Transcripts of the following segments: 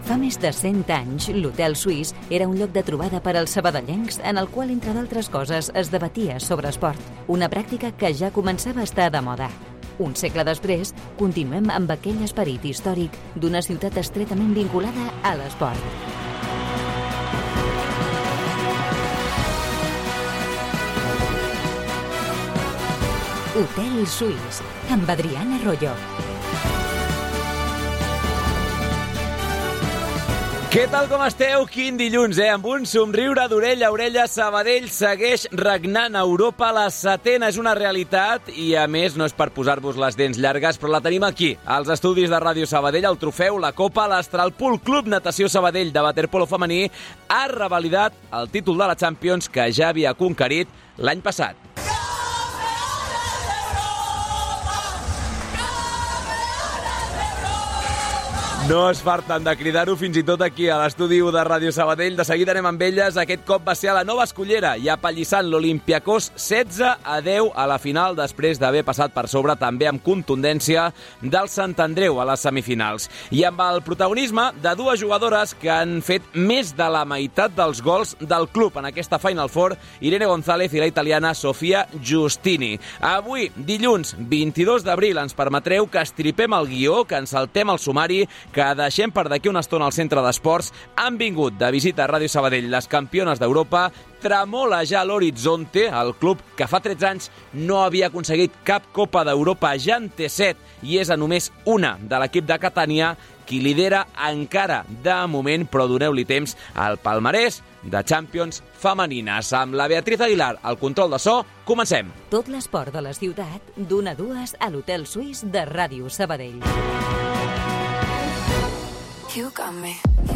Fa més de 100 anys, l'Hotel Suís era un lloc de trobada per als sabadellencs en el qual, entre d'altres coses, es debatia sobre esport, una pràctica que ja començava a estar de moda. Un segle després, continuem amb aquell esperit històric d'una ciutat estretament vinculada a l'esport. Hotel Suís, amb Adriana Royo. Què tal com esteu? Quin dilluns, Amb un somriure d'orella a orella, Sabadell segueix regnant a Europa. La setena és una realitat i, a més, no és per posar-vos les dents llargues, però la tenim aquí, als estudis de Ràdio Sabadell. El trofeu, la Copa, l'Astralpool Club Natació Sabadell de waterpolo femení ha revalidat el títol de la Champions que ja havia conquerit l'any passat. No es farten de cridar-ho fins i tot aquí a l'estudi de Ràdio Sabadell. De seguida anem amb elles. Aquest cop va ser a la Nova Escollera i apallissant l'Olympiacos 16-10 a la final, després d'haver passat per sobre també amb contundència del Sant Andreu a les semifinals. I amb el protagonisme de dues jugadores que han fet més de la meitat dels gols del club en aquesta Final Four, Irene González i la italiana Sofia Giustini. Avui, dilluns 22 d'abril, ens permetreu que estripem el guió, que ens saltem el sumari, que deixem per d'aquí una estona al centre d'esports. Han vingut de visita a Ràdio Sabadell les campiones d'Europa. Tremola ja l'horitzonte, el club que fa 13 anys no havia aconseguit cap Copa d'Europa, ja en té 7 i és a només una de l'equip de Catània qui lidera encara de moment, però doneu-li temps al palmarès de Champions femenines. Amb la Beatriz Aguilar al control de so, comencem. Tot l'esport de la ciutat, d'1 a 2 a l'Hotel Suís de Ràdio Sabadell. You got me.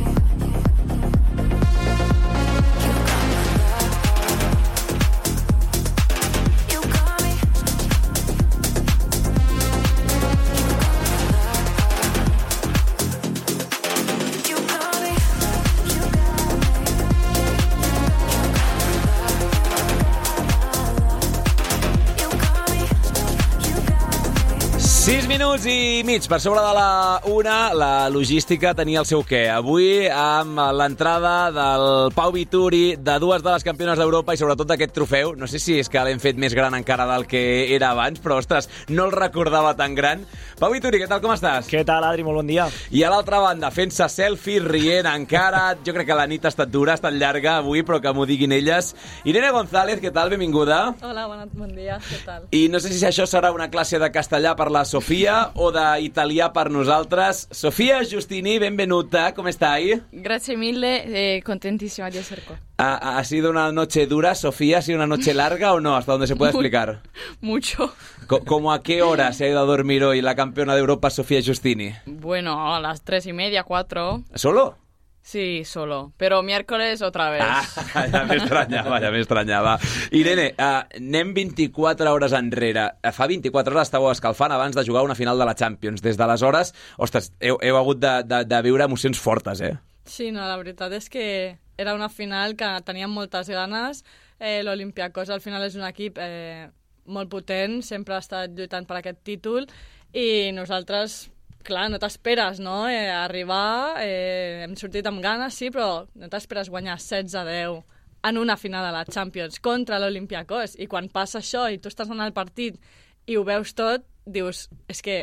Minuts i mig per sobre de la 1, la logística tenia el seu què. Avui, amb l'entrada del Pau Vituri, de dues de les campiones d'Europa i sobretot d'aquest trofeu, no sé si és que l'hem fet més gran encara del que era abans, però, ostres, no el recordava tan gran. Pau Vituri, què tal, com estàs? Què tal, Adri? Molt bon dia. I a l'altra banda, fent-se selfie, rient encara. Jo crec que la nit ha estat dura, ha estat llarga avui, però que m'ho diguin elles. Irene González, què tal? Benvinguda. Hola, bon dia, què tal? I no sé si això serà una classe de castellà per la Sofia o d'italià per nosaltres. Sofia Giustini, benvenuta, ¿cómo estáis? Grazie mille, contentísima di essere qua. ¿Ha sido una noche dura, Sofía? ¿Ha sido una noche larga o no? ¿Hasta dónde se puede explicar? Mucho. ¿Cómo a qué hora se ha ido a dormir hoy la campeona de Europa, Sofia Giustini? Bueno, a las 3:30, 4. ¿Solo? Sí, solo. Pero miércoles otra vez. Ja m'estranyava. Irene, anem 24 hores enrere. Fa 24 hores estàveu escalfant abans de jugar una final de la Champions. Des d'aleshores, ostres, heu hagut de viure emocions fortes, Sí, no, la veritat és que era una final que teníem moltes ganes. L'Olympiacos al final és un equip molt potent, sempre ha estat lluitant per aquest títol i nosaltres... Clar, no t'esperes, no? Arribar, hem sortit amb ganes, sí, però no t'esperes guanyar 16-10 en una final de la Champions contra l'Olympiacos. I quan passa això i tu estàs en el partit i ho veus tot, dius, és que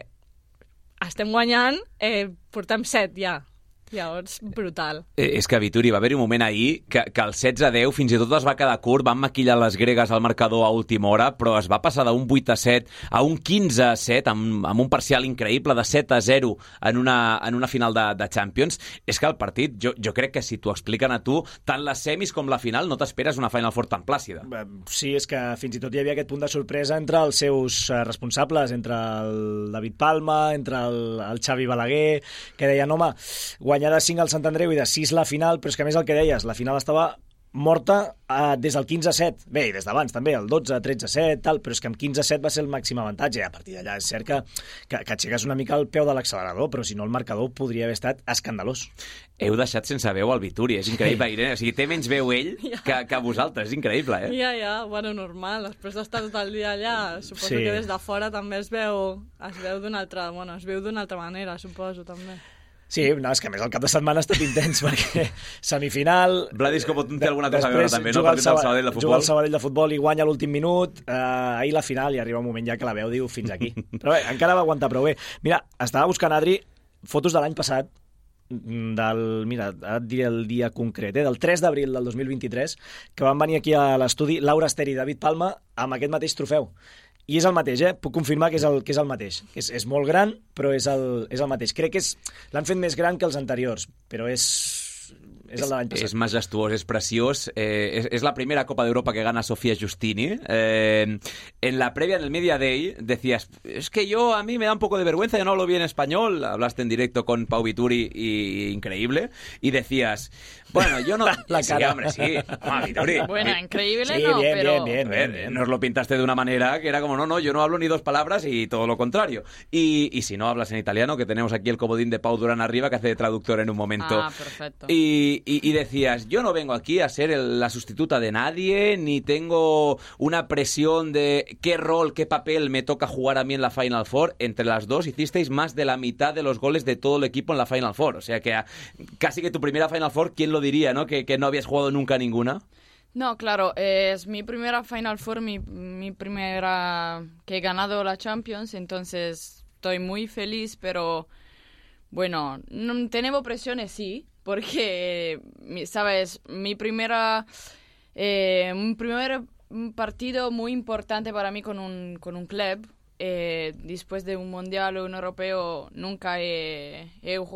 estem guanyant, portem 7 ja. Llavors, brutal. És que, Vituri, va haver-hi un moment ahir que el 16-10 fins i tot es va quedar curt, van maquillar les gregues al marcador a última hora, però es va passar d'un 8-7 a un 15-7, amb un parcial increïble de 7-0 en una final de Champions. És que el partit, jo crec que si t'ho expliquen a tu, tant les semis com la final, no t'esperes una Final Four tan plàcida. Sí, és que fins i tot hi havia aquest punt de sorpresa entre els seus responsables, entre el David Palma, entre el Xavi Balaguer, que deien, home, guanyar de 5 al Sant Andreu i de 6 la final, però és que a més el que deies, la final estava morta des del 15-7. Bé, i des d'abans també, el 12-13-7, tal, però és que amb 15-7 va ser el màxim avantatge. A partir d'allà és cert que aixeques una mica el peu de l'accelerador, però si no el marcador podria haver estat escandalós. Heu deixat sense veu el Vituri, és increïble, Irene. O sigui, té menys veu ell que vosaltres, és increïble, Ja, bueno, normal. Després d'estar tot el dia allà, suposo que des de fora també es veu d'una altra manera, suposo, també. Sí, no, és que a més el cap de setmana ha estat intens, perquè semifinal... Vladis Copotun té alguna cosa a veure també, no? Partit del Sabadell de futbol. Juga el Sabadell de futbol i guanya l'últim minut, ahir la final, i arriba un moment ja que la veu, diu, fins aquí. Però bé, encara va aguantar prou bé. Mira, estava buscant, Adri, fotos de l'any passat, mira, et diré el dia concret, del 3 d'abril del 2023, que van venir aquí a l'estudi Laura Ester i David Palma amb aquest mateix trofeu. I és el mateix, puc confirmar que és el mateix. És molt gran, però és el mateix. Crec que l'han fet més gran que els anteriors, però és el de l'any passat. És majestuós, és preciós. Es la primera Copa de Europa que gana Sofía Giustini. En la previa, en el Media Day, decías, es que a mí me da un poco de vergüenza, yo no hablo bien español. Hablaste en directo con Pau Vituri, y increíble. Y decías, bueno, yo no... La cara. Sí, hombre, sí. Vituri. Bueno, increíble sí, no, bien, pero... Bien. Nos lo pintaste de una manera que era como, no, yo no hablo ni dos palabras y todo lo contrario. Y si no hablas en italiano, que tenemos aquí el comodín de Pau Durán arriba, que hace de traductor en un momento. Ah, perfecto. Y decías, yo no vengo aquí a ser la sustituta de nadie, ni tengo una presión de qué rol, qué papel me toca jugar a mí en la Final Four. Entre las dos hicisteis más de la mitad de los goles de todo el equipo en la Final Four. O sea que casi que tu primera Final Four, ¿quién lo diría, no? Que no habías jugado nunca ninguna. No, claro, es mi primera Final Four, mi primera que he ganado la Champions, entonces estoy muy feliz, pero bueno, no tenemos presiones, sí, porque, sabes, un primer partido muy importante para mí con un club. Después de un mundial o un europeo nunca he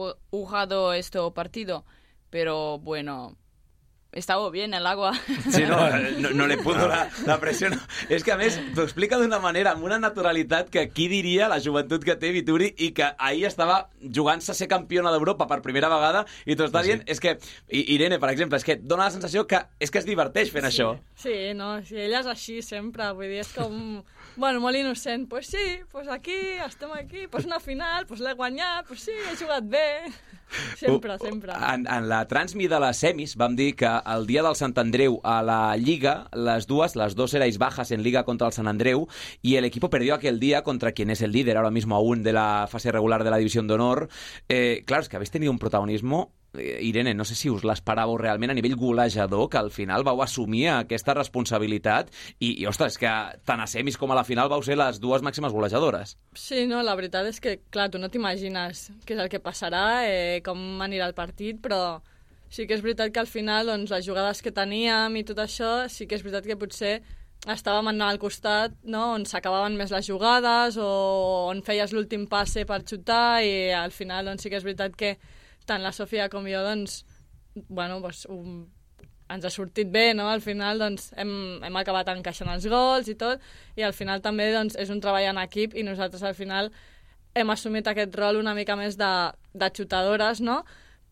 jugado este partido, pero bueno, estaba bien el agua. Sí, no le puso la pressió. No. És que, a més, t'ho explica d'una manera, amb una naturalitat que qui diria la joventut que té Vituri i que ahir estava jugant-se a ser campiona d'Europa per primera vegada i t'ho està dient, és que, Irene, per exemple, és que dona la sensació que és que es diverteix fent això. Sí, no, sí, ella és així sempre, vull dir, és com, bueno, molt innocent, pues sí, pues aquí, estem aquí, pues una final, pues l'he guanyat, pues sí, he jugat bé. Sempre. En la transmi de les semis vam dir que el dia del Sant Andreu a la Lliga, las dos erais bajas en Liga contra el Sant Andreu y el equipo perdió aquel día contra quien es el líder ahora mismo aún de la fase regular de la División d'Honor. Claro, es que habéis tenido un protagonismo, Irene, no sé si us l'esperàveu realment a nivell golejador, que al final vau assumir aquesta responsabilitat i ostres, que tant a semis com a la final vau ser les dues màximes golejadores. Sí, no, la veritat és que, clar, tu no t'imagines què és el que passarà, com anirà el partit, però sí que és veritat que al final, doncs, les jugades que teníem i tot això, sí que és veritat que potser estàvem al costat, no?, on s'acabaven més les jugades o on feies l'últim passe per xutar i al final, doncs, sí que és veritat que tant la Sofia com jo, doncs, bueno, doncs, ens ha sortit bé, no? Al final, doncs, hem acabat encaixant els gols i tot, i al final també, doncs, és un treball en equip i nosaltres al final hem assumit aquest rol una mica més de xutadores, no?,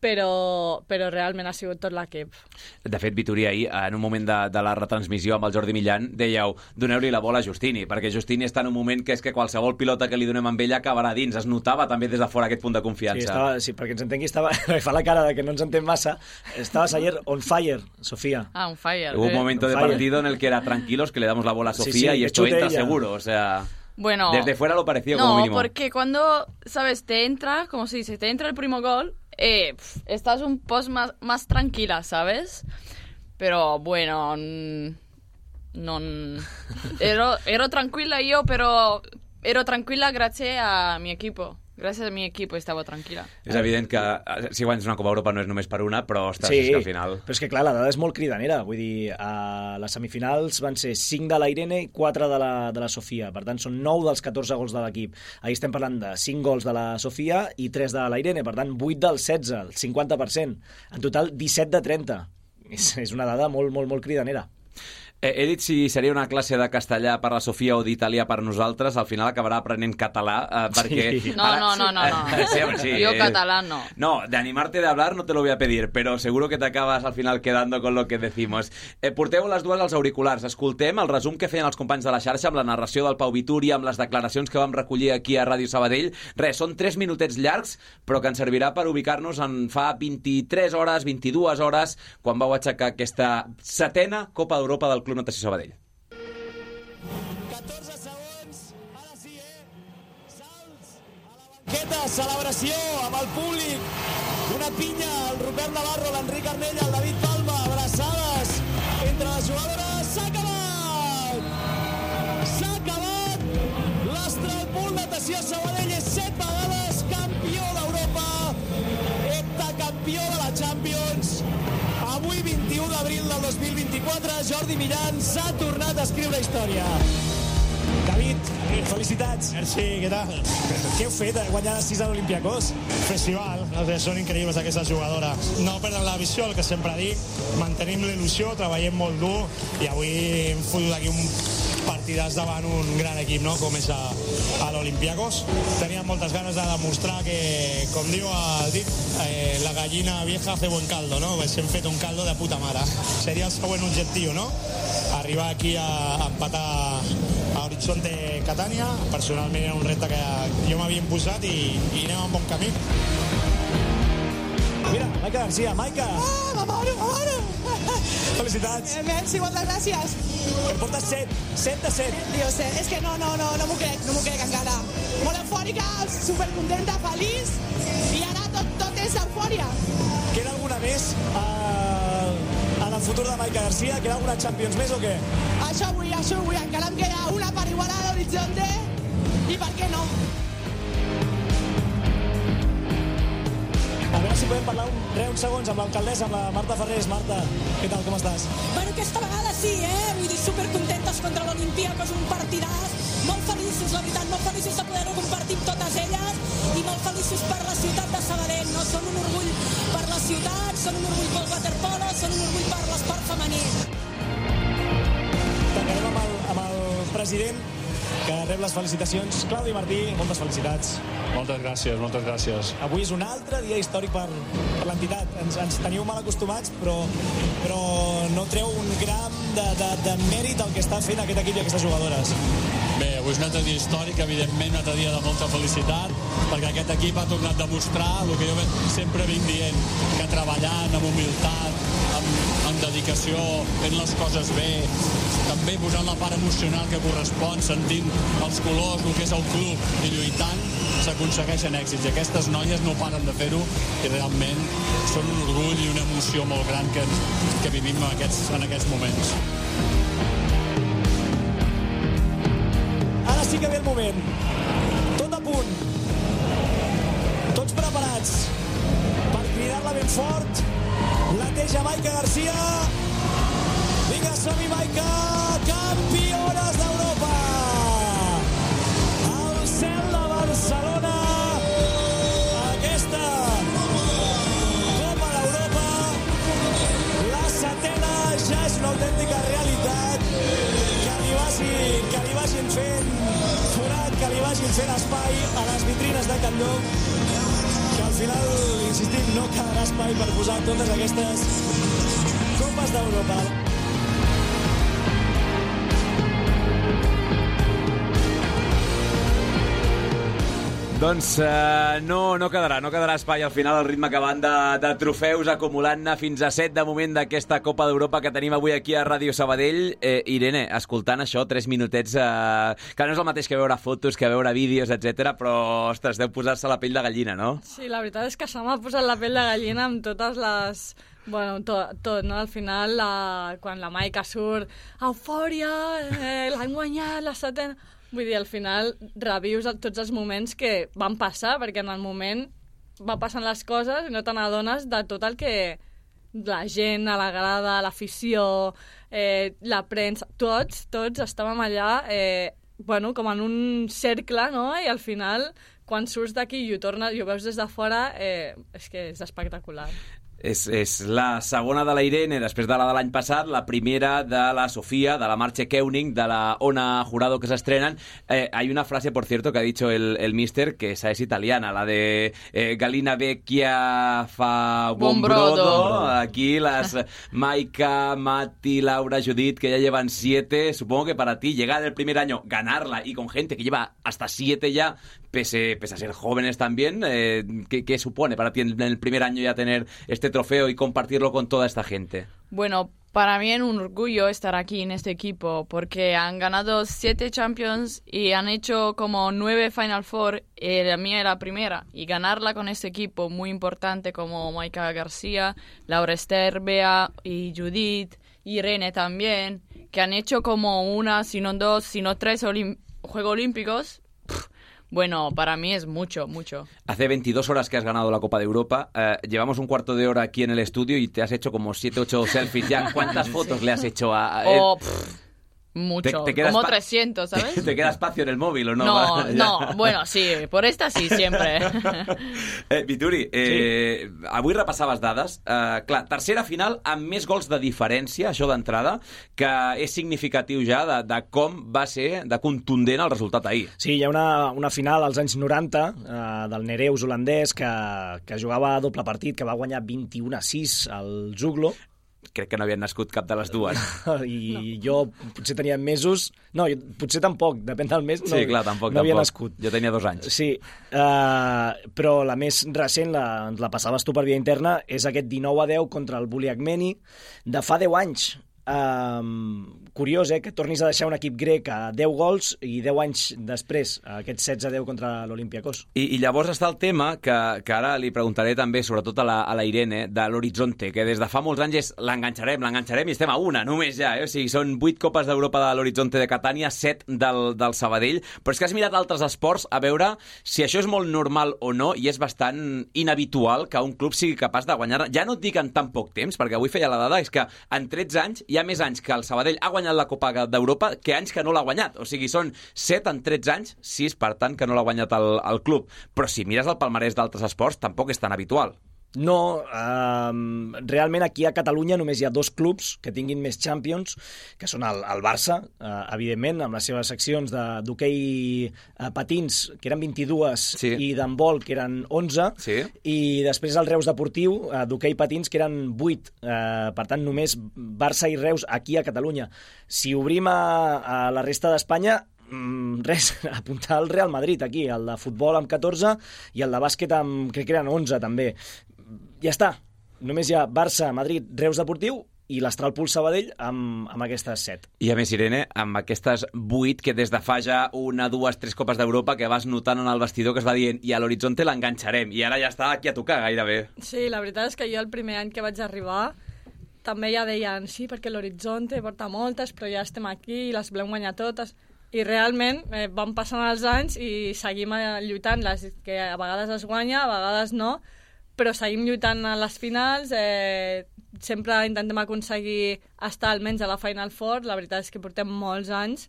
però realment ha sigut tot l'equip. De fet, Vituri, ahir, en un moment de la retransmissió amb el Jordi Millan, dèieu, doneu-li la bola a Giustini, perquè Giustini està en un moment que és que qualsevol pilota que li donem amb ella acabarà dins. Es notava també des de fora aquest punt de confiança. Sí, perquè ens entengui, fa la cara de que no ens entén massa. Estabas ayer on fire, Sofía. Ah, on fire. Hubo un momento de partido en el que era tranquilos, que le damos la bola a Sofía y esto entra seguro, o sea... Bueno, desde fuera lo pareció como mínimo. No, porque cuando, ¿sabes? Te entra, como se dice, te entra el primer gol, estás un poco más tranquila, ¿sabes? Pero bueno, no... Ero tranquila yo, pero ero tranquila gracias a mi equipo. Gràcies a mi equip estava tranquil·la. És evident que si guanyes una Copa Europa no és només per una, però ostres, sí, és que al final... però és que clar, la dada és molt cridanera. Vull dir, a les semifinals van ser 5 de la Irene i 4 de la Sofia. Per tant, són 9 dels 14 gols de l'equip. Ahir estem parlant de 5 gols de la Sofia i 3 de la Irene. Per tant, 8 dels 16, el 50%. En total, 17 de 30. És una dada molt, molt, molt cridanera. He dit si seria una classe de castellà per la Sofia o d'italià per nosaltres, al final acabarà aprenent català, perquè... Sí. No. Sí, yo catalán no. No, de animarte de hablar no te lo voy a pedir, pero seguro que te acabas al final quedando con lo que decimos. Porteu les dues als auriculars. Escoltem el resum que feien els companys de la xarxa amb la narració del Pau Vituri, amb les declaracions que vam recollir aquí a Ràdio Sabadell. Res, són 3 minutets llargs, però que ens servirà per ubicar-nos en fa 23 hores, 22 hores, quan vau aixecar aquesta 7a Copa d'Europa del Club Natació Sabadell. 14 segons, ara sí, salts a la banqueta, celebració amb el públic L'Anna Pinya, el Rupert Navarro, l'Enric Arnella, el David Palma, abraçades entre les jugadores. S'ha acabat! S'ha acabat! L'Astralpool Natació Sabadell és 7 vegades campió d'Europa, heptacampió de la Champions. Avui, 21 d'abril del 2024, Jordi Millán s'ha tornat a escriure història. David, felicitats. Merci, què tal? Què heu fet? Guanyar 6 a l'Olympiacos? Festival, són increïbles aquestes jugadores. No perdem la visió, el que sempre dic, mantenim l'il·lusió, treballem molt dur i avui hem fotut aquí un partidàs davant un gran equip, no?, com és a l'Olympiacos. Teníem moltes ganes de demostrar que, com diu el dit, la gallina vieja hace buen caldo, no? Pues hem fet un caldo de puta mare. Seria el següent objectiu, no? Arribar aquí a empatar a Horizonte Catània. Personalment era un repte que jo m'havia imposat i anem en bon camí. Mira, Maica Garcia, Maica! Ma mare! Felicitats! Merci, moltes gràcies. Que portes 7 de 7. Dios, és que no m'ho crec encara. Molt eufòrica, supercontenta, feliç, i ara tot és eufòria. Queda alguna més en el futur de Maica Garcia? Queda alguna Champions més o què? Això vull, encara em queda una per igualar a l'Horizonte, i per què no? A veure si podem parlar uns segons amb l'alcaldessa, amb la Marta Ferrés. Marta, què tal, com estàs? Bueno, aquesta vegada sí, vull dir, supercontentes contra l'Olimpíacos, un partidàs, molt feliços, la veritat, molt feliços de poder-ho compartir amb totes elles i molt feliços per la ciutat de Sabadell, no? Són un orgull per la ciutat, són un orgull pel waterpolo, són un orgull per l'esport femení. Tancarem amb el president, que rep les felicitacions. Claudi Martí, moltes felicitats. Moltes gràcies. Avui és un altre dia històric per l'entitat. Ens teniu mal acostumats, però no treu un gram de mèrit el que està fent aquest equip i aquestes jugadores. Bé, avui és un altre dia històric, evidentment un altre dia de molta felicitat, perquè aquest equip ha tornat a demostrar el que jo sempre vinc dient, que treballant amb humilitat, amb dedicació, fent les coses bé, també posant la part emocional que correspon, sentint els colors, el que és el club i lluitant, s'aconsegueixen èxits. I aquestes noies no paren de fer-ho i realment són un orgull i una emoció molt gran que vivim en aquests moments. Ara sí que ve el moment. Tot a punt. Tots preparats per cridar-la ben fort. La teja Maica Garcia. Vinga, som-hi, Maica! Campiones d'Europa! Al cel de Barcelona. Aquesta Copa d'Europa, la setena, ja és una autèntica realitat. Que li vagin fent forat, que li vagin fent espai a les vitrines de Can Llop, que al final, insistim, no quedarà espai per posar totes aquestes Copes d'Europa. Doncs no quedarà espai al final al ritme que van de trofeus acumulant-ne fins a 7 de moment d'aquesta Copa d'Europa que tenim avui aquí a Ràdio Sabadell. Irene, escoltant això, 3 minutets, que no és el mateix que veure fotos, que veure vídeos, etc, però, ostres, deu posar-se la pell de gallina, no? Sí, la veritat és que se m'ha posat la pell de gallina amb totes les... Bueno, tot, no? Al final, quan la Maica surt, eufòria, l'han guanyat, la setena... Vull dir, al final revius tots els moments que van passar, perquè en el moment va passant les coses i no te n'adones de tot el que la gent, a la grada, l'afició, la premsa, tots estàvem allà, com en un cercle, no? I al final, quan surts d'aquí i ho veus des de fora, és que és espectacular. És la segona de la Irene, després de la de l'any passat, la primera de la Sofía, de la Marche Keuning, de la Ona Jurado, que s'estrenen. Hay una frase, por cierto, que ha dicho el míster, que esa es italiana, la de Galina Vecchia fa buon brodo. Aquí las Maica, Mati, Laura, Judith, que ya llevan 7. Supongo que para ti llegar el primer año, ganarla, y con gente que lleva hasta 7 ya, pese a ser jóvenes también, ¿qué supone para ti en el primer año ya tener este trofeo y compartirlo con toda esta gente? Bueno, Para mí es un orgullo estar aquí en este equipo porque han ganado 7 Champions y han hecho como 9 Final Four. La mía era la primera y ganarla con este equipo muy importante como Maika García, Laura Esther, Bea y Judith y Irene también, que han hecho como una, si no 2, si no 3 Juegos Olímpicos. Bueno, para mí es mucho, mucho. Hace 22 horas que has ganado la Copa de Europa. Llevamos un cuarto de hora aquí en el estudio y te has hecho como 7, 8 selfies ya. ¿Cuántas fotos le has hecho a él? Mucho, como 300, ¿sabes? ¿Te queda espacio en el móvil o no? No, bueno, sí, por esta sí, sempre. Vituri, avui repassaves dades. Clar, tercera final amb més gols de diferència, això d'entrada, que és significatiu ja de com va ser de contundent el resultat ahir. Sí, hi ha una final als anys 90 del Nereus holandès que jugava a doble partit, que va guanyar 21-6 al Zuglo. Crec que no havien nascut cap de les dues. I jo potser tenia mesos... No, potser tampoc, depèn del mes. Sí, clar, tampoc. No havia nascut. Jo tenia 2 anys. Sí, però la més recent, la passaves tu per via interna, és aquest 19-10 contra el Buliagmeni de fa 10 anys. Curiós, que tornis a deixar un equip grec a 10 gols i 10 anys després, aquest 16-10 contra l'Olympiacos. I llavors està el tema que ara li preguntaré també, sobretot a la Irene, de l'Horizonte, que des de fa molts anys l'enganxarem i estem a una, només ja. O sigui, són 8 Copes d'Europa de l'Horizonte de Catània, 7 del Sabadell, però és que has mirat altres esports a veure si això és molt normal o no, i és bastant inhabitual que un club sigui capaç de guanyar. Ja no et dic en tan poc temps, perquè avui feia la dada, és que en 13 anys hi ha més anys que el Sabadell ha guanyat la Copa d'Europa que anys que no l'ha guanyat. O sigui, són 7 en 13 anys, 6, per tant, que no l'ha guanyat el club. Però si mires el palmarès d'altres esports, tampoc és tan habitual. No, realment aquí a Catalunya només hi ha 2 clubs que tinguin més Champions, que són el Barça, evidentment, amb les seves seccions d'hoquei patins, que eren 22, sí, i d'handbol, que eren 11, sí, i després el Reus Deportiu, d'hoquei patins, que eren 8. Per tant, només Barça i Reus aquí a Catalunya. Si obrim a la resta d'Espanya, res, apuntar el Real Madrid aquí, el de futbol amb 14 i el de bàsquet amb, crec que eren 11 també. Ja està, només hi ha Barça, Madrid, Reus Deportiu i l'Astralpool Sabadell amb aquestes 7. I a més, Irene, amb aquestes 8 que des de fa ja 1, 2, 3 Copes d'Europa que vas notant en el vestidor que es va dient i a l'Horizonte l'enganxarem, i ara ja està aquí a tocar gairebé. Sí, la veritat és que jo el primer any que vaig arribar també ja deien sí, perquè l'Horizonte porta moltes, però ja estem aquí i les volem guanyar totes. I realment van passant els anys i seguim lluitant, que a vegades es guanya, a vegades no, però seguim lluitant a les finals, sempre intentem aconseguir estar almenys a la Final Four. La veritat és que portem molts anys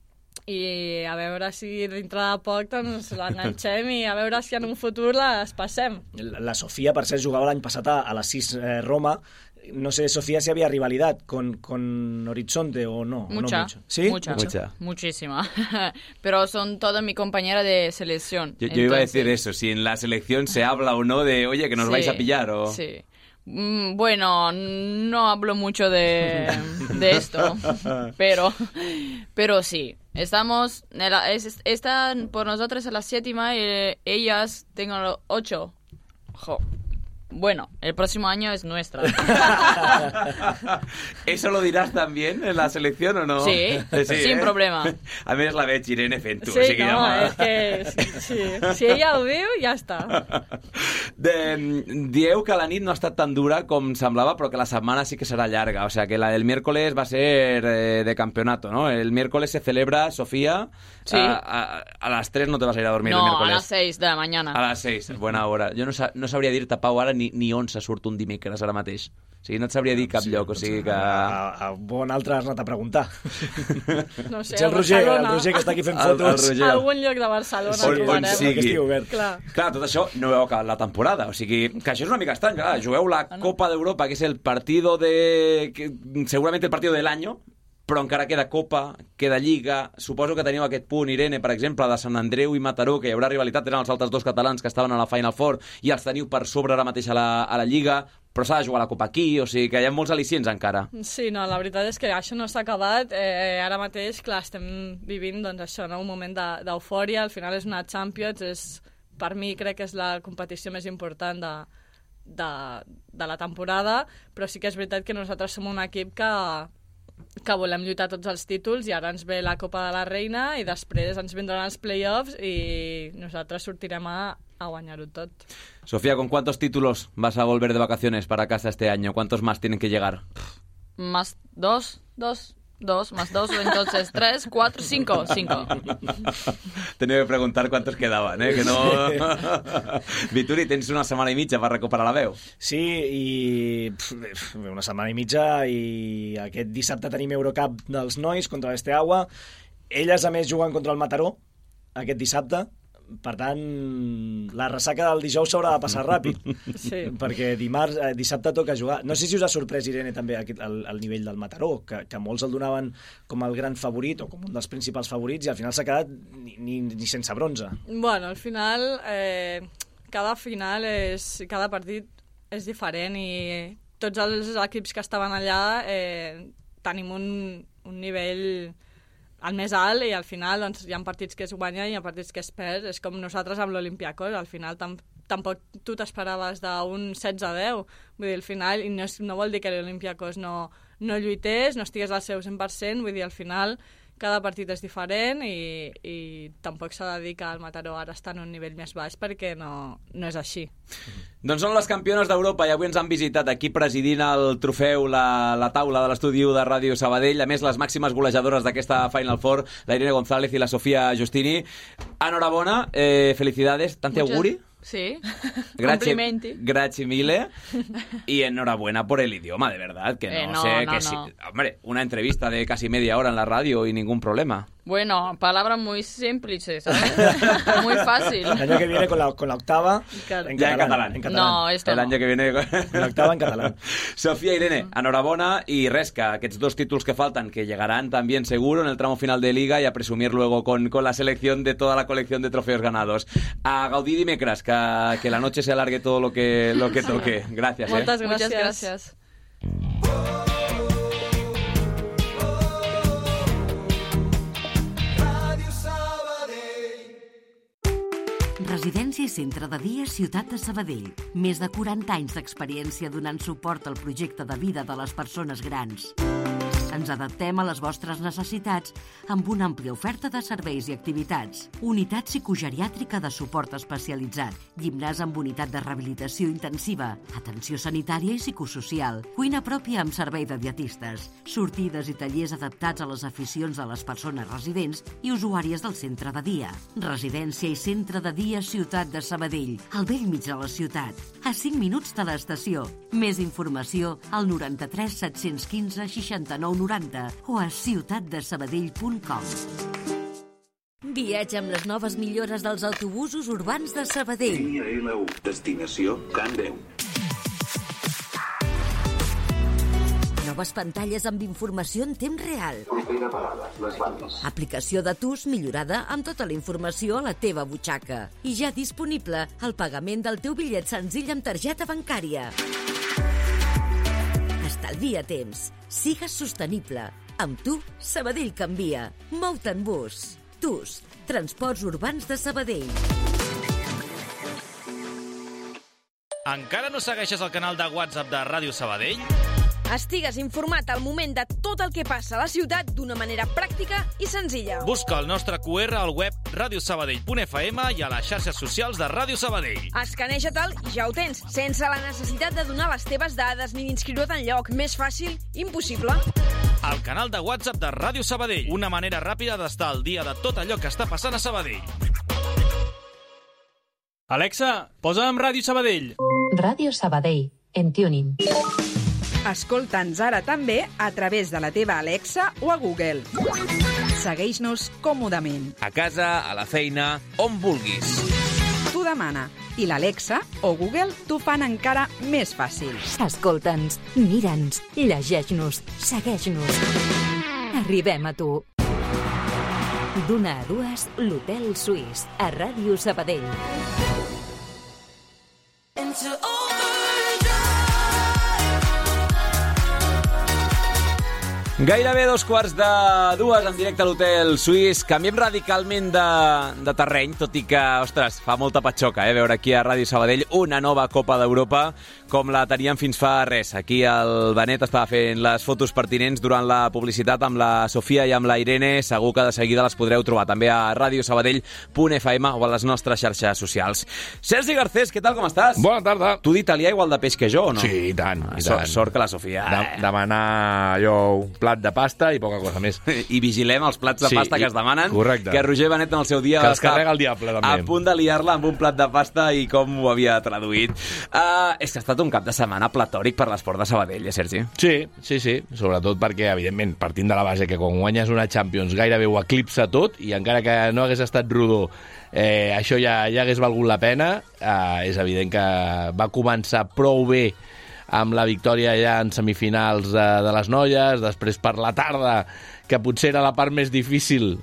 i a veure si dintre de poc doncs, l'enganxem i a veure si en un futur les passem. La Sofia, per cert, jugava l'any passat a la 6 Roma. No sé, Sofía, si había rivalidad con Horizonte o no. Mucha, ¿o no mucho? ¿Sí? Mucha. Muchísima. Pero son todas mi compañera de selección. Yo iba a decir eso, si en la selección se habla o no de, oye, que nos vais a pillar o... Sí. Bueno, no hablo mucho de esto, pero sí. Están por nosotros a las 7 y ellas tengan 8. Jo. Bueno, el próximo año es nuestra. ¿Eso lo dirás también en la selección o no? Sí, sin problema. A més la veig Irene fent tu. Sí, o sigui, no, és que sí. Si ella ho diu, ja està. Dieu que la nit no ha estat tan dura com semblava, però que la setmana sí que serà llarga. O sea, que la del miércoles va a ser de campeonato, ¿no? El miércoles se celebra, Sofía. Sí. A las 3 no te vas a ir a dormir el miércoles. No, a las 6 de la mañana. A las 6, buena hora. Jo no sabria dir-te, Pau, ara ni on se surt un dimecres ara mateix. O sigui, no et sabria dir cap lloc, o sigui que... A bon altre has anat a preguntar. No sé, el Roger que està aquí fent fotos. A algun lloc de Barcelona. On sigui. Clar, tot això no heu acabat la temporada, o sigui, que això és una mica estrany, clar, jugueu la Copa d'Europa, que és el partido segurament el partido del año, però encara queda Copa, queda Lliga. Suposo que teniu aquest punt, Irene, per exemple, de Sant Andreu i Mataró, que hi haurà rivalitat, eren els altres 2 catalans que estaven a la Final Four i els teniu per sobre ara mateix a la Lliga, però s'ha de jugar la Copa aquí, o sigui que hi ha molts al·licients encara. Sí, no, la veritat és que això no s'ha acabat. Ara mateix, clar, estem vivint doncs, això, no? Un moment d'eufòria, al final és una Champions, per mi crec que és la competició més important de la temporada, però sí que és veritat que nosaltres som un equip que volem lluitar tots els títols, i ara ens ve la Copa de la Reina i després ens vindran els play-offs i nosaltres sortirem a guanyar-ho tot. Sofía, ¿con cuántos títulos vas a volver de vacaciones para casa este año? ¿Cuántos más tienen que llegar? Más dos, más dos, entonces 3, 4, 5. Tenía que preguntar cuántos quedaban, que no... Vituri, tens una setmana i mitja per recuperar la veu. Sí, i una setmana i mitja, i aquest dissabte tenim Eurocup dels nois contra l'Esteaua. Elles, a més, juguen contra el Mataró aquest dissabte. Per tant, la ressaca del dijous s'haurà de passar ràpid, Sí. perquè dissabte toca jugar. No sé si us ha sorprès, Irene, també el nivell del Mataró, que molts el donaven com el gran favorit o com un dels principals favorits, i al final s'ha quedat ni sense bronze. Bueno, al final, cada partit és diferent, i tots els equips que estaven allà tenim un nivell al més alt, i al final doncs, hi ha partits que es guanya i hi ha partits que es perd. És com nosaltres amb l'Olympiacos, al final tampoc tu t'esperaves d'un 16-10, vull dir, al final, i no vol dir que l'Olympiacos no lluités, no estigués al seu 100%, vull dir, al final cada partit és diferent, i tampoc s'ha de dir que el Mataró ara està en un nivell més baix, perquè no és així. Doncs són les campiones d'Europa i avui ens han visitat aquí presidint el trofeu, la taula de l'estudi de Ràdio Sabadell. A més, les màximes golejadores d'aquesta Final Four, la Irene González i la Sofía Giustini. Enhorabona, felicidades, tanti auguri. Sí, Complimenti. Grazie mille. Y enhorabuena por el idioma, de verdad. Que no sé, que sí. Hombre, una entrevista de casi media hora en la radio y ningún problema. Bueno, palabras muy simples, ¿sabes? Muy fácil. El año que viene con la octava en catalán. No, esto el año que viene con la octava en catalán. Sofía, Irene, enhorabona, y resca, aquests dos títulos que faltan, que llegarán también seguro en el tramo final de Liga, y a presumir luego con la selección de toda la colección de trofeos ganados. A gaudir dimecres, que la noche se alargue todo lo que toque. Gracias. Muchas Muchas gracias. Residència i centre de dia Ciutat de Sabadell. Més de 40 anys d'experiència donant suport al projecte de vida de les persones grans. Ens adaptem a les vostres necessitats amb una àmplia oferta de serveis i activitats. Unitat psicogeriàtrica de suport especialitzat, gimnàs amb unitat de rehabilitació intensiva, atenció sanitària i psicosocial, cuina pròpia amb servei de dietistes, sortides i tallers adaptats a les aficions de les persones residents i usuàries del centre de dia. Residència i centre de dia Ciutat de Sabadell, al bell mig de la ciutat, a 5 minuts de l'estació. Més informació al 93 715 69 90 o a ciutatdesabadell.com. Viatge amb les noves millores dels autobusos urbans de Sabadell. Línia L1, destinació Can 10. Noves pantalles amb informació en temps real. Propera parada, les bandes. Aplicació de TUS millorada amb tota la informació a la teva butxaca. I ja disponible el pagament del teu bitllet senzill amb targeta bancària. Estalvia temps. Sigues sostenible. Amb tu, Sabadell canvia. Mou-te en bus. TUS, Transports Urbans de Sabadell. Encara no segueixes el canal de WhatsApp de Ràdio Sabadell? Estigues informat al moment de tot el que passa a la ciutat d'una manera pràctica i senzilla. Busca el nostre QR al web radiosabadell.fm i a les xarxes socials de Ràdio Sabadell. Escaneja-te'l i ja ho tens, sense la necessitat de donar les teves dades ni d'inscriure't enlloc. Més fàcil, impossible. El canal de WhatsApp de Ràdio Sabadell. Una manera ràpida d'estar al dia de tot allò que està passant a Sabadell. Alexa, posa'm Ràdio Sabadell. Ràdio Sabadell, en tuning. Escolta'ns ara també a través de la teva Alexa o a Google. Segueix-nos còmodament. A casa, a la feina, on vulguis. T'ho demana. I l'Alexa o Google t'ho fan encara més fàcil. Escolta'ns, mira'ns, llegeix-nos, segueix-nos. Arribem a tu. D'una a dues, l'Hotel Suís, a Ràdio Sabadell. Gairebé 2:45 en directe a l'Hotel Suís. Canviem radicalment de terreny, tot i que, ostres, fa molta patxoca, veure aquí a Ràdio Sabadell una nova Copa d'Europa com la teníem fins fa res. Aquí el Benet estava fent les fotos pertinents durant la publicitat amb la Sofia i amb la Irene. Segur que de seguida les podreu trobar també a radiosabadell.fm o a les nostres xarxes socials. Sergi Garcés, què tal, com estàs? Bona tarda. Tu d'italià igual de peix que jo, o no? Sí, i tant. Sort que la Sofia... Demanar allò un plat de pasta i poca cosa més. I vigilem els plats de pasta que es demanen. Correcte. Que Roger Benet en el seu dia que els carrega el diable, també. A punt de liar-la amb un plat de pasta i com ho havia traduït. És que ha estat un cap de setmana platòric per l'esport de Sabadell, Sergi? Sí. Sobretot perquè, evidentment, partint de la base que quan guanyes una Champions gairebé ho eclipsa tot i encara que no hagués estat rodó això ja hagués valgut la pena. És evident que va començar prou bé amb la victòria ja en semifinals de les noies, després per la tarda, que potser era la part més difícil,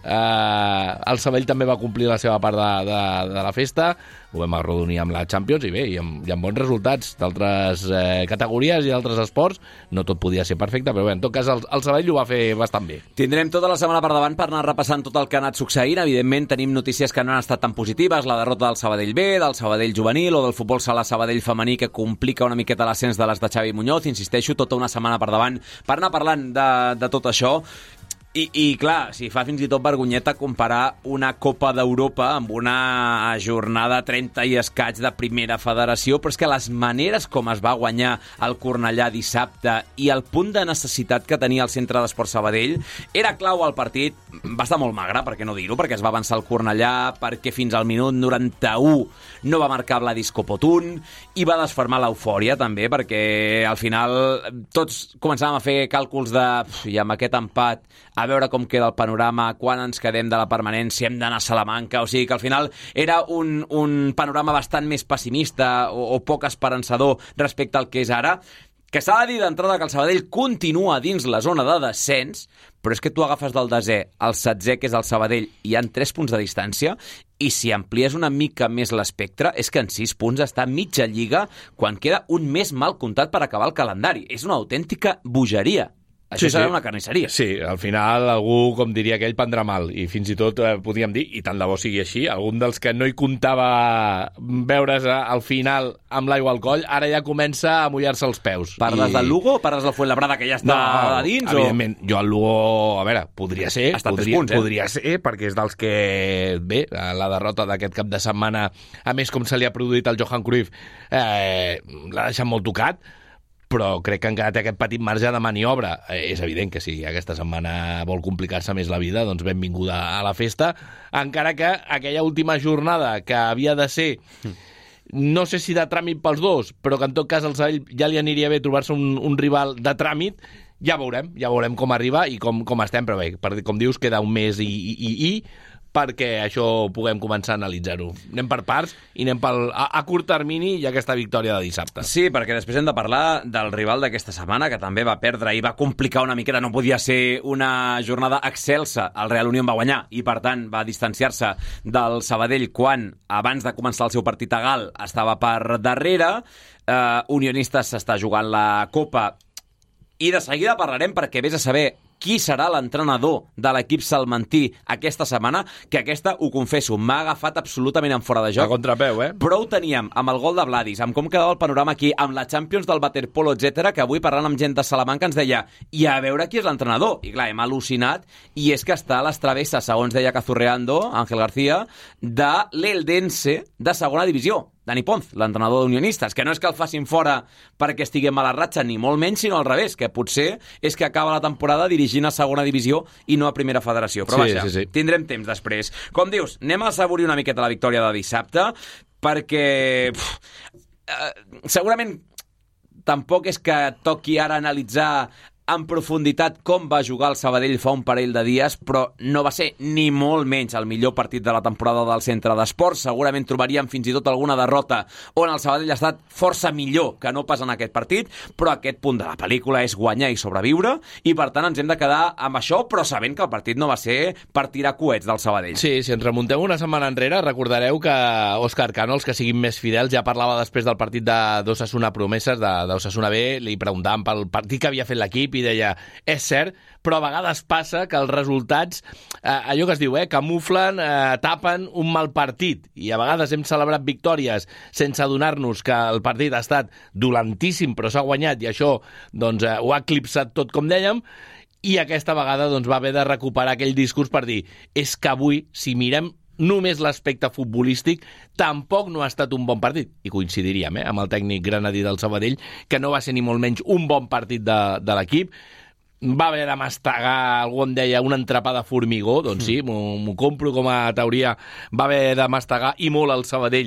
el Sabadell també va complir la seva part de la festa, ho vam arrodonir amb la Champions i bé, i amb bons resultats d'altres categories i d'altres esports. No tot podia ser perfecte, però bé, en tot cas el Sabadell ho va fer bastant bé. Tindrem tota la setmana per davant per anar repassant tot el que ha anat succeint. Evidentment tenim notícies que no han estat tan positives, la derrota del Sabadell B, del Sabadell juvenil o del futbol sala Sabadell femení, que complica una miqueta l'ascens de les de Xavi Muñoz. Insisteixo, tota una setmana per davant per anar parlant de tot això. I clar, si fa fins i tot vergonyeta comparar una Copa d'Europa amb una jornada 30 i escaig de primera federació, però és que les maneres com es va guanyar el Cornellà dissabte i el punt de necessitat que tenia el Centre d'Esport Sabadell era clau al partit. Va estar molt magre, per què no dir-ho, perquè es va avançar el Cornellà, perquè fins al minut 91 no va marcar Vladis Copotun i va desfermar l'eufòria també, perquè al final tots començàvem a fer càlculs de i amb aquest empat a veure com queda el panorama, quan ens quedem de la permanència, hem d'anar a Salamanca, o sigui que al final era un panorama bastant més pessimista o poc esperançador respecte al que és ara, que s'ha de dir d'entrada que el Sabadell continua dins la zona de descens, però és que tu agafes del desè al 16è, que és el Sabadell, i hi ha 3 punts de distància, i si amplies una mica més l'espectre, és que en 6 punts està mitja lliga quan queda un mes mal comptat per acabar el calendari. És una autèntica bogeria. Això serà una carnisseria. Sí, al final algú, com diria aquell, prendrà mal. I fins i tot podríem dir, i tant de bo sigui així, algun dels que no hi comptava veure's al final amb l'aigua al coll, ara ja comença a mullar-se els peus. Parles del Lugo o parles del Fuenlabrada, que ja està a dins? Evidentment, jo el Lugo, a veure, podria ser, podria ser, perquè és dels que, bé, la derrota d'aquest cap de setmana, a més com se li ha produït al Johan Cruyff, l'ha deixat molt tocat, però crec que encara té aquest petit marge de maniobra. És evident que si aquesta setmana vol complicar-se més la vida, doncs benvinguda a la festa, encara que aquella última jornada que havia de ser, no sé si de tràmit pels dos, però que en tot cas al Sabadell ja li aniria bé trobar-se un rival de tràmit, ja veurem com arriba i com estem, però bé, com dius, queda un mes i perquè això puguem començar a analitzar-ho. Anem per parts i anem a curt termini i aquesta victòria de dissabte. Sí, perquè després hem de parlar del rival d'aquesta setmana, que també va perdre i va complicar una miqueta. No podia ser una jornada excelsa. El Real Unión va guanyar i, per tant, va distanciar-se del Sabadell quan, abans de començar el seu partit a Gal, estava per darrere. Unionistes s'està jugant la Copa i de seguida parlarem perquè vés a saber qui serà l'entrenador de l'equip salmantí aquesta setmana, que aquesta, ho confesso, m'ha agafat absolutament en fora de joc. A contrapeu, Però ho teníem amb el gol de Vladis, amb com quedava el panorama aquí, amb la Champions del waterpolo, etc, que avui parlant amb gent de Salamanca ens deia i a veure qui és l'entrenador. I clar, hem al·lucinat, i és que està a les travesses, segons deia Cazurreando, Ángel García, de l'Eldense de segona divisió. Dani Ponz, l'entrenador d'Unionistes, que no és que el facin fora perquè estiguem a la ratxa, ni molt menys, sinó al revés, que potser és que acaba la temporada dirigint a segona divisió i no a primera federació. Però vaja, sí. Tindrem temps després. Com dius, anem a assaborir una miqueta la victòria de dissabte, perquè segurament tampoc és que toqui ara analitzar en profunditat com va jugar el Sabadell fa un parell de dies, però no va ser ni molt menys el millor partit de la temporada del Centre d'Esports. Segurament trobaríem fins i tot alguna derrota on el Sabadell ha estat força millor que no pas en aquest partit, però aquest punt de la pel·lícula és guanyar i sobreviure, i per tant ens hem de quedar amb això, però sabent que el partit no va ser per tirar coets del Sabadell. Sí, si ens remuntem una setmana enrere, recordareu que Òscar Cano, els que siguin més fidels, ja parlava després del partit d'Osasuna Promeses, d'Osasuna B, li preguntàvem pel partit que havia fet l'equip, l'equip i deia, és cert, però a vegades passa que els resultats, allò que es diu, camuflen, tapen un mal partit, i a vegades hem celebrat victòries sense adonar-nos que el partit ha estat dolentíssim, però s'ha guanyat, i això doncs, ho ha eclipsat tot, com dèiem, i aquesta vegada doncs, va haver de recuperar aquell discurs per dir, és que avui, si mirem només l'aspecte futbolístic, tampoc no ha estat un bon partit. I coincidiríem amb el tècnic granadí del Sabadell, que no va ser ni molt menys un bon partit de l'equip. Va haver de mastegar, algú em deia, una entrepà de formigó, doncs sí, m'ho compro com a teoria, va haver de mastegar i molt el Sabadell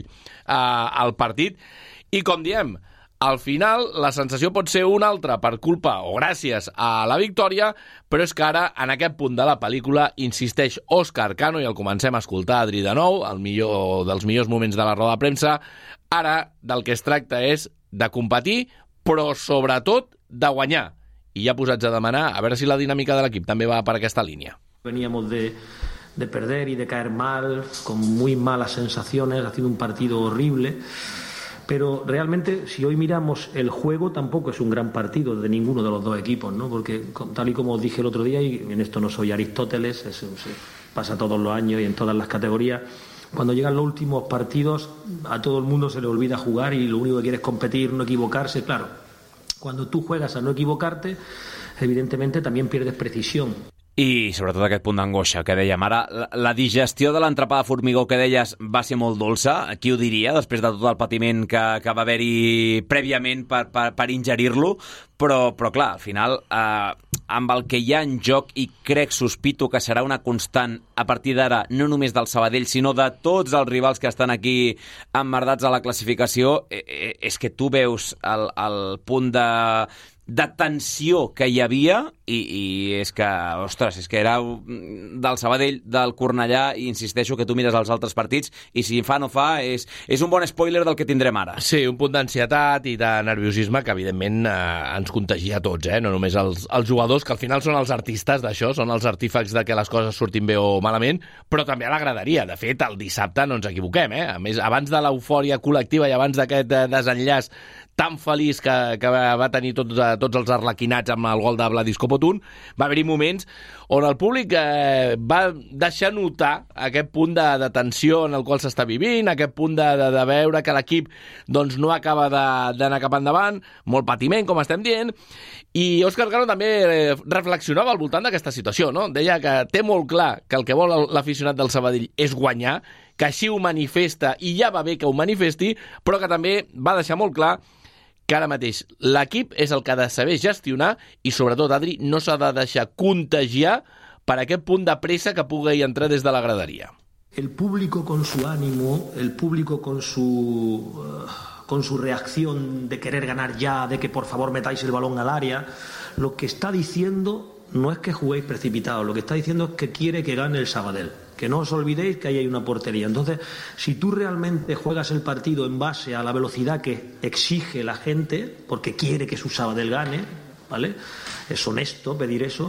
al partit. I com diem, al final la sensació pot ser una altra per culpa o gràcies a la victòria, però és que ara, en aquest punt de la pel·lícula, insisteix Òscar Cano, i el comencem a escoltar, Adri, de nou, el millor dels millors moments de la roda de premsa. Ara del que es tracta és de competir, però sobretot de guanyar. I ja posats a demanar a veure si la dinàmica de l'equip també va per aquesta línia. Veníamos de perder y de caer mal, con muy malas sensaciones, haciendo un partido horrible. Pero realmente, si hoy miramos el juego, tampoco es un gran partido de ninguno de los dos equipos, ¿no? Porque, tal y como os dije el otro día, y en esto no soy Aristóteles, se pasa todos los años y en todas las categorías, cuando llegan los últimos partidos, a todo el mundo se le olvida jugar y lo único que quiere es competir, no equivocarse. Claro, cuando tú juegas a no equivocarte, evidentemente también pierdes precisión. I sobretot aquest punt d'angoixa que dèiem ara, la digestió de l'entrepà de formigó que deies va ser molt dolça, qui ho diria, després de tot el patiment que va haver-hi prèviament per ingerir-lo, però clar, al final, amb el que hi ha en joc, i sospito que serà una constant a partir d'ara, no només del Sabadell, sinó de tots els rivals que estan aquí emmerdats a la classificació, és que tu veus el punt de tensió que hi havia i és que, ostres, és que era del Sabadell, del Cornellà, i insisteixo que tu mires els altres partits i si fa no fa, és un bon spoiler del que tindrem ara. Sí, un punt d'ansietat i de nerviosisme que evidentment ens contagia a tots, no només els jugadors, que al final són els artistes d'això, són els artífecs de que les coses surtin bé o malament, però també a la graderia. De fet, el dissabte no ens equivoquem, A més, abans de l'eufòria col·lectiva i abans d'aquest desenllaç tan feliç que va tenir tots els arlequinats amb el gol de Vladis Copotun, va haver-hi moments on el públic va deixar notar aquest punt de tensió en el qual s'està vivint, aquest punt de veure que l'equip doncs, no acaba d'anar cap endavant, molt patiment, com estem dient, i Òscar Cano també reflexionava al voltant d'aquesta situació, no? Deia que té molt clar que el que vol l'aficionat del Sabadell és guanyar, que així ho manifesta i ja va bé que ho manifesti, però que també va deixar molt clar que ara mateix l'equip és el que ha de saber gestionar i, sobretot, Adri, no s'ha de deixar contagiar per aquest punt de pressa que pugui entrar des de la graderia. El público con su ánimo, el público con su reacción de querer ganar ya, de que por favor metáis el balón al área, lo que está diciendo no es que juguéis precipitados, lo que está diciendo es que quiere que gane el Sabadell. Que no os olvidéis que ahí hay una portería. Entonces, si tú realmente juegas el partido en base a la velocidad que exige la gente, porque quiere que su Sabadell gane, ¿vale? Es honesto pedir eso,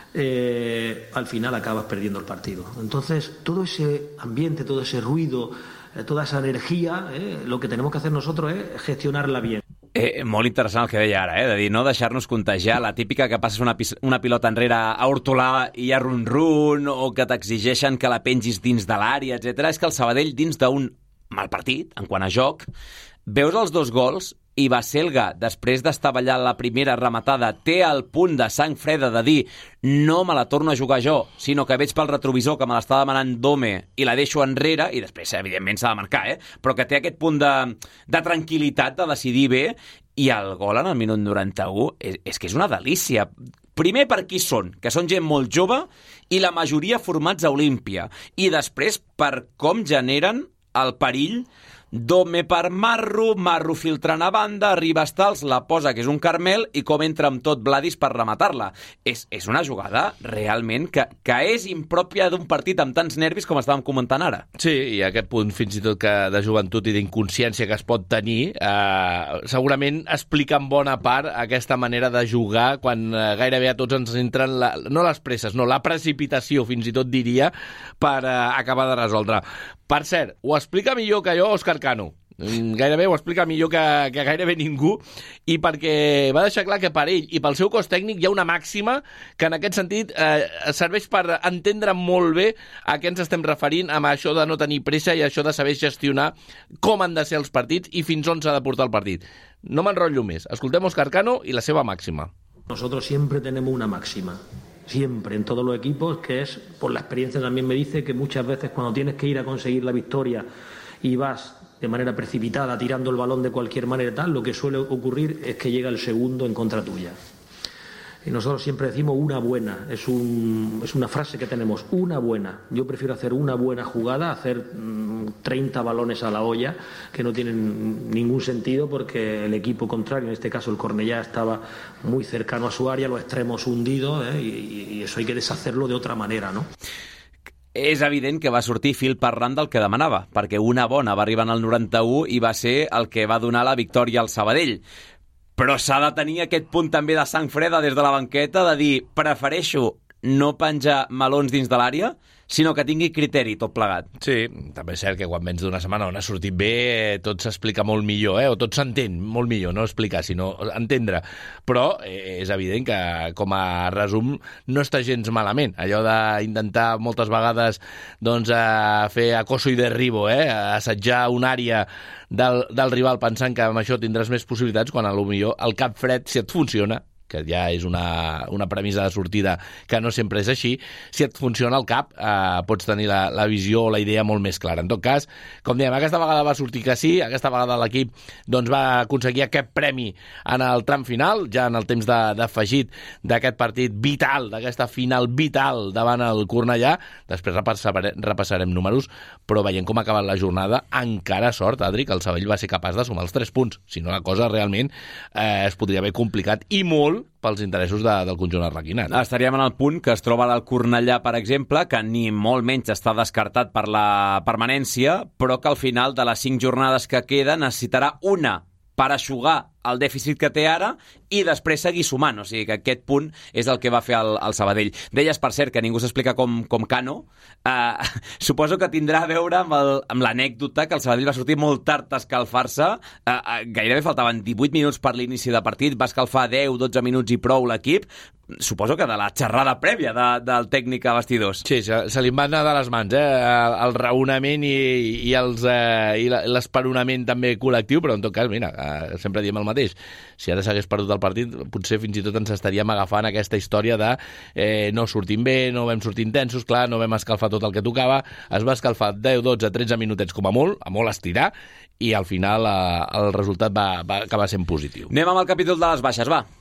al final acabas perdiendo el partido. Entonces, todo ese ambiente, todo ese ruido, toda esa energía, lo que tenemos que hacer nosotros es gestionarla bien. Molt interessant el que deia ara, de dir, no deixar-nos contagiar, la típica que passes una pilota enrere a hortolar i a run-run, o que t'exigeixen que la pengis dins de l'àrea, etc. És que el Sabadell, dins d'un mal partit, en quant a joc, veus els dos gols i Baselga, després d'estavellar la primera rematada, té el punt de sang freda de dir no me la torno a jugar jo, sinó que veig pel retrovisor que me l'està demanant Dome i la deixo enrere, i després, evidentment, s'ha de marcar, però que té aquest punt de tranquil·litat, de decidir bé, i el gol en el minut 91 és que és una delícia. Primer per qui són, que són gent molt jove i la majoria formats a Olímpia, i després per com generen el perill. Dome per Marro filtrant a banda, arriba Stals, la posa, que és un Carmel, i com entra amb tot Vladis per rematar-la. És una jugada realment que és impròpia d'un partit amb tants nervis com estàvem comentant ara. Sí, i aquest punt fins i tot que de joventut i d'inconsciència que es pot tenir, segurament explica en bona part aquesta manera de jugar quan gairebé a tots ens entren, no les presses, no, la precipitació, fins i tot diria, per acabar de resoldre. Per cert, ho explica millor que jo Òscar Cano. Gairebé ho explica millor que gairebé ningú, i perquè va deixar clar que per ell i pel seu cos tècnic hi ha una màxima que en aquest sentit serveix per entendre molt bé a què ens estem referint amb això de no tenir pressa i això de saber gestionar com han de ser els partits i fins on s'ha de portar el partit. No m'enrotllo més. Escoltem Óscar Cano i la seva màxima. Nosotros siempre tenemos una máxima. Siempre, en todos los equipos, que es, por la experiencia también me dice que muchas veces cuando tienes que ir a conseguir la victoria y vas de manera precipitada tirando el balón de cualquier manera tal, lo que suele ocurrir es que llega el segundo en contra tuya. Y nosotros siempre decimos una buena, es una frase que tenemos, una buena. Yo prefiero hacer una buena jugada, hacer 30 balones a la olla, que no tienen ningún sentido porque el equipo contrario, en este caso el Cornellá, estaba muy cercano a su área, los extremos hundidos, y eso hay que deshacerlo de otra manera, ¿no? És evident que va sortir fil parlant del que demanava, perquè una bona va arribar al 91 i va ser el que va donar la victòria al Sabadell. Però s'ha de tenir aquest punt també de sang freda des de la banqueta de dir, prefereixo no penjar melons dins de l'àrea, sinó que tingui criteri tot plegat. Sí, també és cert que quan vens d'una setmana on ha sortit bé, tot s'explica molt millor, o tot s'entén molt millor, no explicar, sinó entendre. Però és evident que, com a resum, no està gens malament. Allò d'intentar moltes vegades fer acoso i derribo, assetjar una àrea del rival pensant que amb això tindràs més possibilitats, quan potser el cap fred, si et funciona, que ja és una premissa de sortida que no sempre és així, si et funciona el cap pots tenir la visió o la idea molt més clara. En tot cas, com dèiem, aquesta vegada va sortir que sí, aquesta vegada l'equip va aconseguir aquest premi en el tram final, ja en el temps d'afegit d'aquest partit vital, d'aquesta final vital davant el Cornellà. Després repassarem números, però veient com ha acabat la jornada, encara sort, Adri, que el Sabadell va ser capaç de sumar els 3 punts. Si no, la cosa realment es podria haver complicat i molt pels interessos del conjunt arlequinat. Estaríem en el punt que es troba el Cornellà, per exemple, que ni molt menys està descartat per la permanència, però que al final de les 5 jornades que queden necessitarà una per eixugar el dèficit que té ara i després seguir sumant. O sigui que aquest punt és el que va fer el Sabadell. Deies, per cert, que ningú s'explica com Cano. Suposo que tindrà a veure amb l'anècdota que el Sabadell va sortir molt tard a escalfar-se. Gairebé faltaven 18 minuts per l'inici de partit. Va escalfar 10-12 minuts i prou l'equip. Suposo que de la xerrada prèvia del tècnic a vestidors. Sí, se li va anar de les mans, el raonament i l'esperonament també col·lectiu, però en tot cas, mira, sempre diem el mateix. Si ara s'hagués perdut el partit, potser fins i tot ens estaríem agafant aquesta història de no sortim bé, no vam sortir intensos, clar, no vam escalfar tot el que tocava, es va escalfar 10, 12, 13 minutets com a molt estirar, i al final el resultat va acabar sent positiu. Anem amb el capítol de les baixes, va.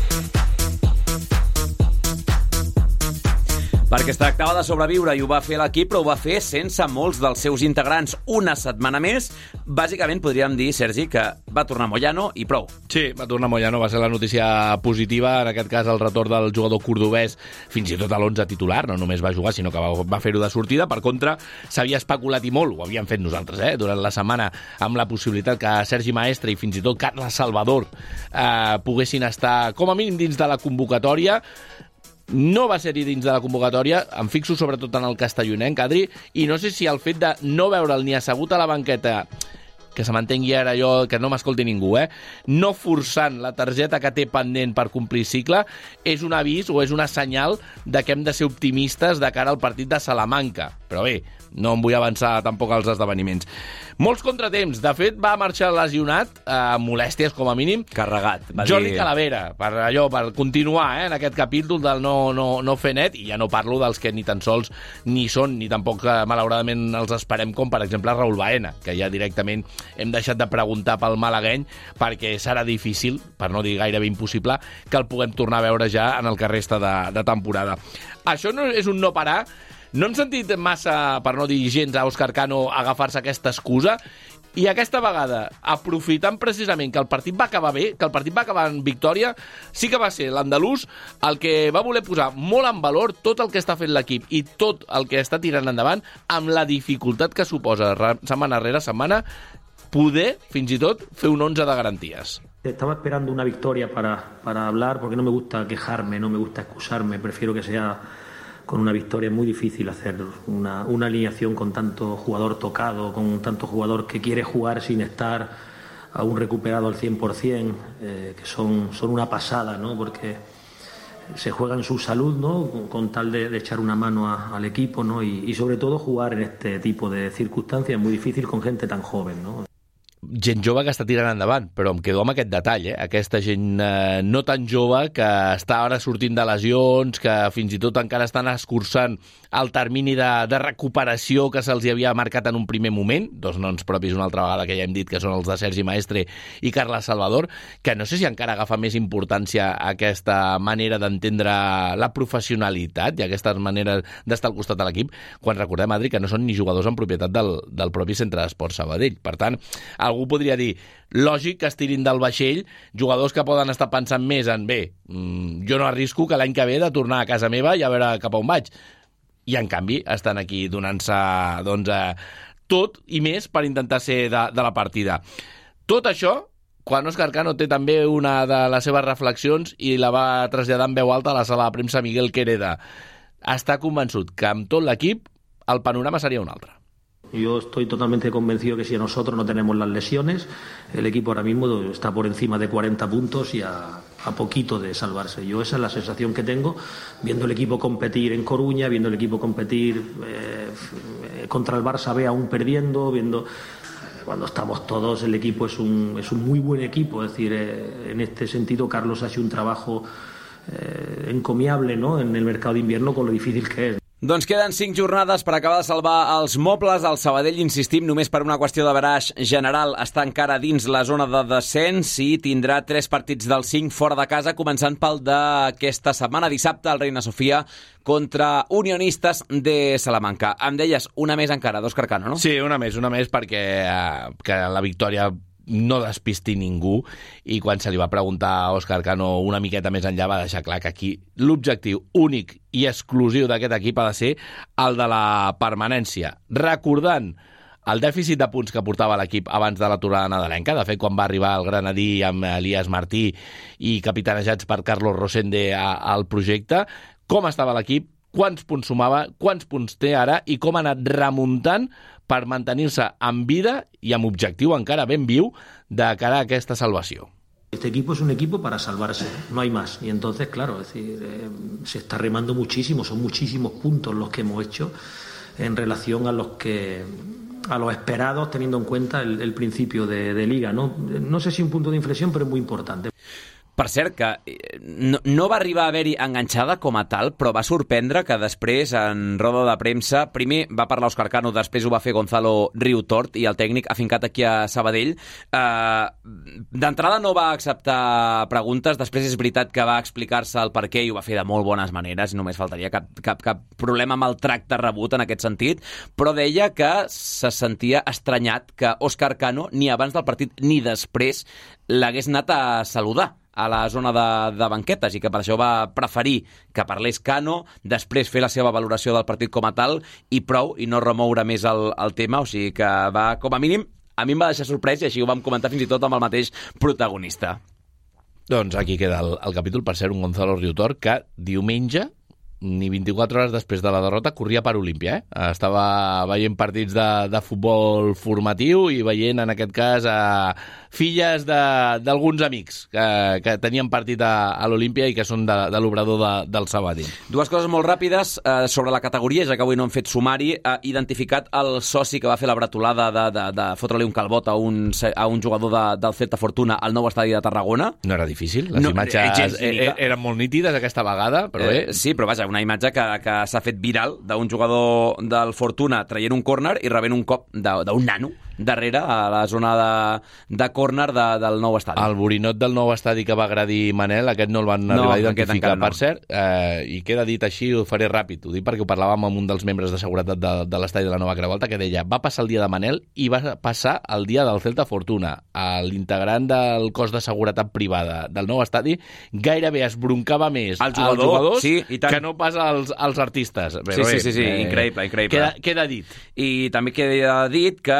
Perquè es tractava de sobreviure i ho va fer l'equip, però ho va fer sense molts dels seus integrants una setmana més. Bàsicament podríem dir, Sergi, que va tornar Moyano i prou. Sí, va tornar Moyano, va ser la notícia positiva, en aquest cas el retorn del jugador cordobès fins i tot a l'11 titular, no només va jugar, sinó que va fer-ho de sortida. Per contra, s'havia especulat i molt, ho havíem fet nosaltres, durant la setmana, amb la possibilitat que Sergi Maestre i fins i tot Carles Salvador poguessin estar com a mínim dins de la convocatòria. No va ser-hi dins de la convocatòria, em fixo sobretot en el castellonenc, Adri, i no sé si el fet de no veure'l ni assegut a la banqueta, que se m'entengui ara allò, que no m'escolti ningú, no forçant la targeta que té pendent per complir cicle, és un avís o és una senyal de que hem de ser optimistes de cara al partit de Salamanca. Però bé, no em vull avançar tampoc als esdeveniments. Molts contratemps. De fet, va marxar lesionat, molèsties com a mínim. Carregat. Jordi Calavera, per continuar en aquest capítol del no fer net, i ja no parlo dels que ni tan sols ni són, ni tampoc malauradament els esperem, com per exemple Raúl Baena, que ja directament hem deixat de preguntar pel malagueny, perquè serà difícil, per no dir gairebé impossible, que el puguem tornar a veure ja en el que resta de temporada. Això no és un no parar. No hem sentit massa, per no dir gens, a Óscar Cano agafar-se aquesta excusa, i aquesta vegada, aprofitant precisament que el partit va acabar bé, que el partit va acabar en victòria, sí que va ser l'andalús el que va voler posar molt en valor tot el que està fent l'equip i tot el que està tirant endavant, amb la dificultat que suposa setmana rere setmana poder, fins i tot, fer un 11 de garanties. Estaba esperando una victoria para hablar, porque no me gusta quejarme, no me gusta excusarme, prefiero que sea con una victoria es muy difícil hacer una alineación con tanto jugador tocado, con tanto jugador que quiere jugar sin estar aún recuperado al 100%, que son una pasada, ¿no? Porque se juegan su salud, ¿no? Con tal de echar una mano al equipo, ¿no? Y sobre todo jugar en este tipo de circunstancias es muy difícil con gente tan joven, ¿no? Gent jove que està tirant endavant, però em quedo amb aquest detall, aquesta gent no tan jove que està ara sortint de lesions, que fins i tot encara estan escurçant el termini de recuperació que se'ls havia marcat en un primer moment, dos noms propis una altra vegada que ja hem dit que són els de Sergi Maestre i Carles Salvador, que no sé si encara agafa més importància aquesta manera d'entendre la professionalitat i aquestes maneres d'estar al costat de l'equip, quan recordem, Adri, que no són ni jugadors en propietat del propi Centre d'Esports Sabadell. Per tant, algú podria dir, lògic que es tirin del vaixell jugadors que poden estar pensant més en jo no arrisco que l'any que ve de tornar a casa meva i a veure cap a on vaig. I en canvi estan aquí donant-se tot i més per intentar ser de la partida. Tot això, quan Òscar Cano té també una de les seves reflexions i la va traslladar en veu alta a la sala de premsa Miguel Quereda. Està convençut que amb tot l'equip el panorama seria un altre. Yo estoy totalmente convencido que si nosotros no tenemos las lesiones, el equipo ahora mismo está por encima de 40 puntos y a poquito de salvarse. Yo esa es la sensación que tengo, viendo el equipo competir en Coruña, viendo el equipo competir contra el Barça B aún perdiendo, viendo cuando estamos todos, el equipo es un muy buen equipo. Es decir, en este sentido Carlos ha hecho un trabajo encomiable, ¿no? En el mercado de invierno con lo difícil que es. Doncs queden 5 jornades per acabar de salvar els mobles. El Sabadell, insistim, només per una qüestió de baraix general, està encara dins la zona de descens i tindrà 3 partits dels 5 fora de casa, començant pel d'aquesta setmana, dissabte, al Reina Sofia contra Unionistes de Salamanca. Em deies una més encara, d'Òscar Cano, no? Sí, una més perquè que la victòria no despisti ningú, i quan se li va preguntar a Òscar Cano una miqueta més enllà va deixar clar que aquí l'objectiu únic i exclusiu d'aquest equip ha de ser el de la permanència, recordant el dèficit de punts que portava l'equip abans de l'aturada nadalenca. De fet, quan va arribar el Granadí amb Elias Martí i capitanejats per Carlos Rosende al projecte, com estava l'equip, quants punts sumava, quants punts té ara i com ha anat remuntant per mantenir-se en vida i amb objectiu encara ben viu de cara a aquesta salvació. Este equipo es un equipo para salvarse, no hay más. Y entonces, claro, es decir, se está remando muchísimo, son muchísimos puntos los que hemos hecho en relación a los esperados, teniendo en cuenta el principio de liga, ¿no? No sé si un punto de inflexión, pero es muy importante. Per cert, que no va arribar a haver-hi enganxada com a tal, però va sorprendre que després, en roda de premsa, primer va parlar Òscar Cano, després ho va fer Gonzalo Riutort, i el tècnic afincat aquí a Sabadell. D'entrada no va acceptar preguntes, després és veritat que va explicar-se el per què i ho va fer de molt bones maneres, només faltaria cap problema amb el tracte rebut en aquest sentit, però deia que se sentia estranyat que Òscar Cano, ni abans del partit ni després, l'hagués anat a saludar a la zona de banquetes i que per això va preferir que parlés Cano, després fer la seva valoració del partit com a tal i prou, i no remoure més el tema, o sigui que va, com a mínim, a mi em va deixar sorprès i així ho vam comentar fins i tot amb el mateix protagonista. Doncs aquí queda el capítol, per ser un Gonzalo Riutort que diumenge, ni 24 hores després de la derrota, corria per Olímpia. Estava veient partits de futbol formatiu i veient, en aquest cas, filles d'alguns amics que tenien partit a l'Olímpia i que són de l'obrador del Sabadell. Dues coses molt ràpides sobre la categoria, ja que avui no hem fet sumari. Ha identificat el soci que va fer la bretolada de fotre-li un calbot a un jugador del Celta Fortuna al nou estadi de Tarragona. No era difícil, les imatges eren molt nítides aquesta vegada, però sí, però vaja, una imatge que s'ha fet viral d'un jugador del Fortuna traient un córner i rebent un cop d'un nano darrere a la zona de córner del nou estadi. El borinot del nou estadi que va agredir Manel, aquest no el van arribar a identificar, per cert, i queda dit així, ho faré ràpid, ho dic perquè ho parlàvem amb un dels membres de seguretat de l'estadi de la Nova Creu Alta, que deia, va passar el dia de Manel i va passar el dia del Celta Fortuna. L'integrant del cos de seguretat privada del nou estadi gairebé es broncava més als jugadors sí, que no pas als artistes. Sí, increïble. Queda dit. I també queda dit que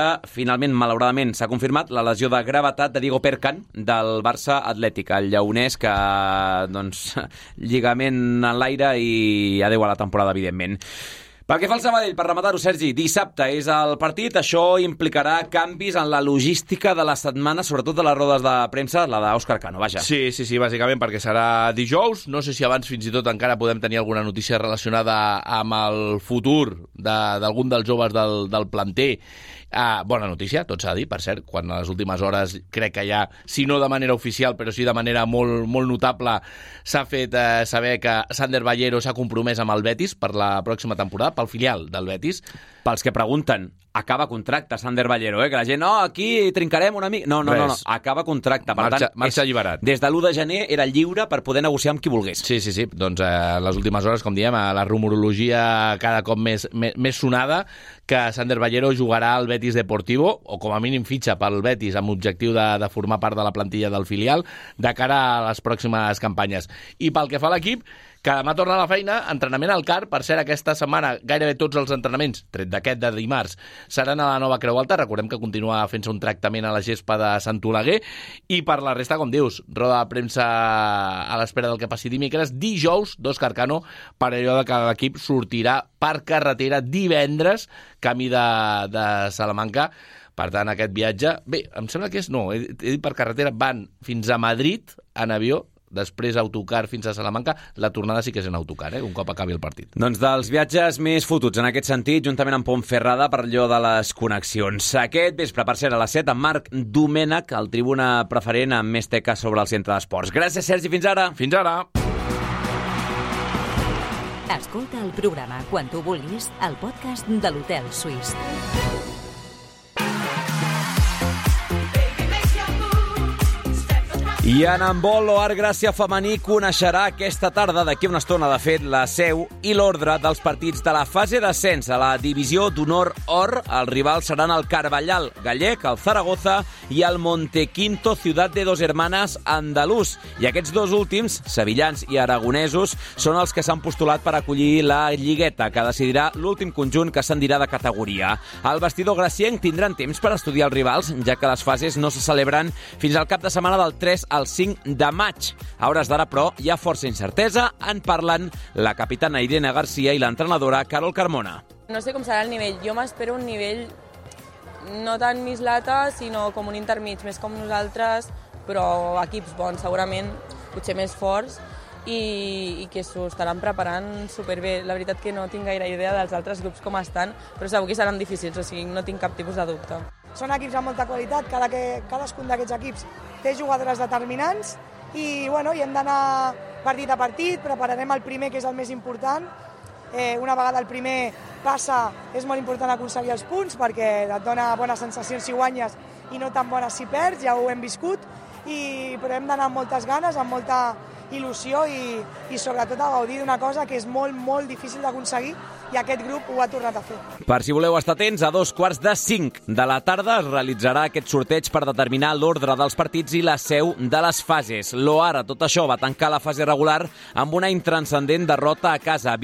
finalment, malauradament, s'ha confirmat la lesió de gravetat de Diego Perkan del Barça Atlètic, el lleonès que, doncs, lligament en l'aire i adeu a la temporada, evidentment. Pel que fa al Sabadell, per rematar-ho, Sergi, dissabte és el partit. Això implicarà canvis en la logística de la setmana, sobretot de les rodes de premsa, la d'Òscar Cano, vaja. Sí, bàsicament perquè serà dijous. No sé si abans fins i tot encara podem tenir alguna notícia relacionada amb el futur d'algun dels joves del planter. Bona notícia, tot s'ha de dir, per cert, quan a les últimes hores crec que ja, si no de manera oficial, però sí de manera molt, molt notable, s'ha fet saber que Sander Ballero s'ha compromès amb el Betis per la pròxima temporada, pel filial del Betis. Pels que pregunten, acaba contracte Sander Ballero, que la gent, aquí trincarem una mica... No, acaba contracte. Per tant, marxa alliberat. Des de l'1 de gener era lliure per poder negociar amb qui volgués. Sí. Doncs les últimes hores, com diem, la rumorologia cada cop més sonada, que Sander Ballero jugarà al Betis Deportivo, o com a mínim fitxa pel Betis amb objectiu de formar part de la plantilla del filial de cara a les pròximes campanyes. I pel que fa a l'equip, que demà torna a la feina, entrenament al CAR. Per cert, aquesta setmana gairebé tots els entrenaments, tret d'aquest de dimarts, seran a la nova Creu Alta. Recordem que continua fent-se un tractament a la gespa de Sant Oleguer. I per la resta, com dius, roda de premsa a l'espera del que passi dimecres. Dijous, d'Òscar Cano, per allò que l'equip sortirà per carretera divendres, camí de Salamanca. Per tant, aquest viatge... Bé, em sembla que és... No, he dit per carretera, van fins a Madrid en avió, després autocar fins a Salamanca. La tornada sí que és en autocar, un cop acabi el partit. Doncs dels viatges més fotuts en aquest sentit, juntament amb Pontferrada, per allò de les connexions. Aquest vespre, per cert, a les 7, amb Marc Domènech, el tribuna preferent amb més teca sobre el centre d'esports. Gràcies, Sergi, fins ara. Fins ara. Escolta el programa quan tu vulguis al podcast de l'Hotel Suís. I en handbol, l'Oar Gràcia femení coneixerà aquesta tarda, d'aquí una estona, de fet, la seu i l'ordre dels partits de la fase d'ascens a la divisió d'honor or. Els rivals seran el Carballal Gallec, el Zaragoza i el Montequinto Ciutat de Dos Hermanas andalús. I aquests dos últims, sevillans i aragonesos, són els que s'han postulat per acollir la lligueta, que decidirà l'últim conjunt que ascendirà de categoria. Al vestidor gracienc tindran temps per estudiar els rivals, ja que les fases no se celebren fins al cap de setmana del 3 al 5 de maig. A hores d'ara, però, hi ha força incertesa. En parlen la capitana Irene Garcia i l'entrenadora Carol Carmona. No sé com serà el nivell. Jo m'espero un nivell no tan mislata, sinó com un intermig, més com nosaltres, però equips bons, segurament, potser més forts, i que s'ho estaran preparant superbé. La veritat que no tinc gaire idea dels altres grups com estan, però segur que seran difícils, o sigui, no tinc cap tipus de dubte. Són equips amb molta qualitat, cadascun d'aquests equips té jugadores determinants i hem d'anar partit a partit, prepararem el primer, que és el més important. Una vegada el primer passa, és molt important aconseguir els punts perquè et dona bones sensacions si guanyes i no tan bones si perds, ja ho hem viscut, però hem d'anar amb moltes ganes, amb molta il·lusió i sobretot a gaudir d'una cosa que és molt, molt difícil d'aconseguir i aquest grup ho ha tornat a fer. Per si voleu estar atents, a 4:45 de la tarda es realitzarà aquest sorteig per determinar l'ordre dels partits i la seu de les fases. L'Oar, a tot això, va tancar la fase regular amb una intranscendent derrota a casa,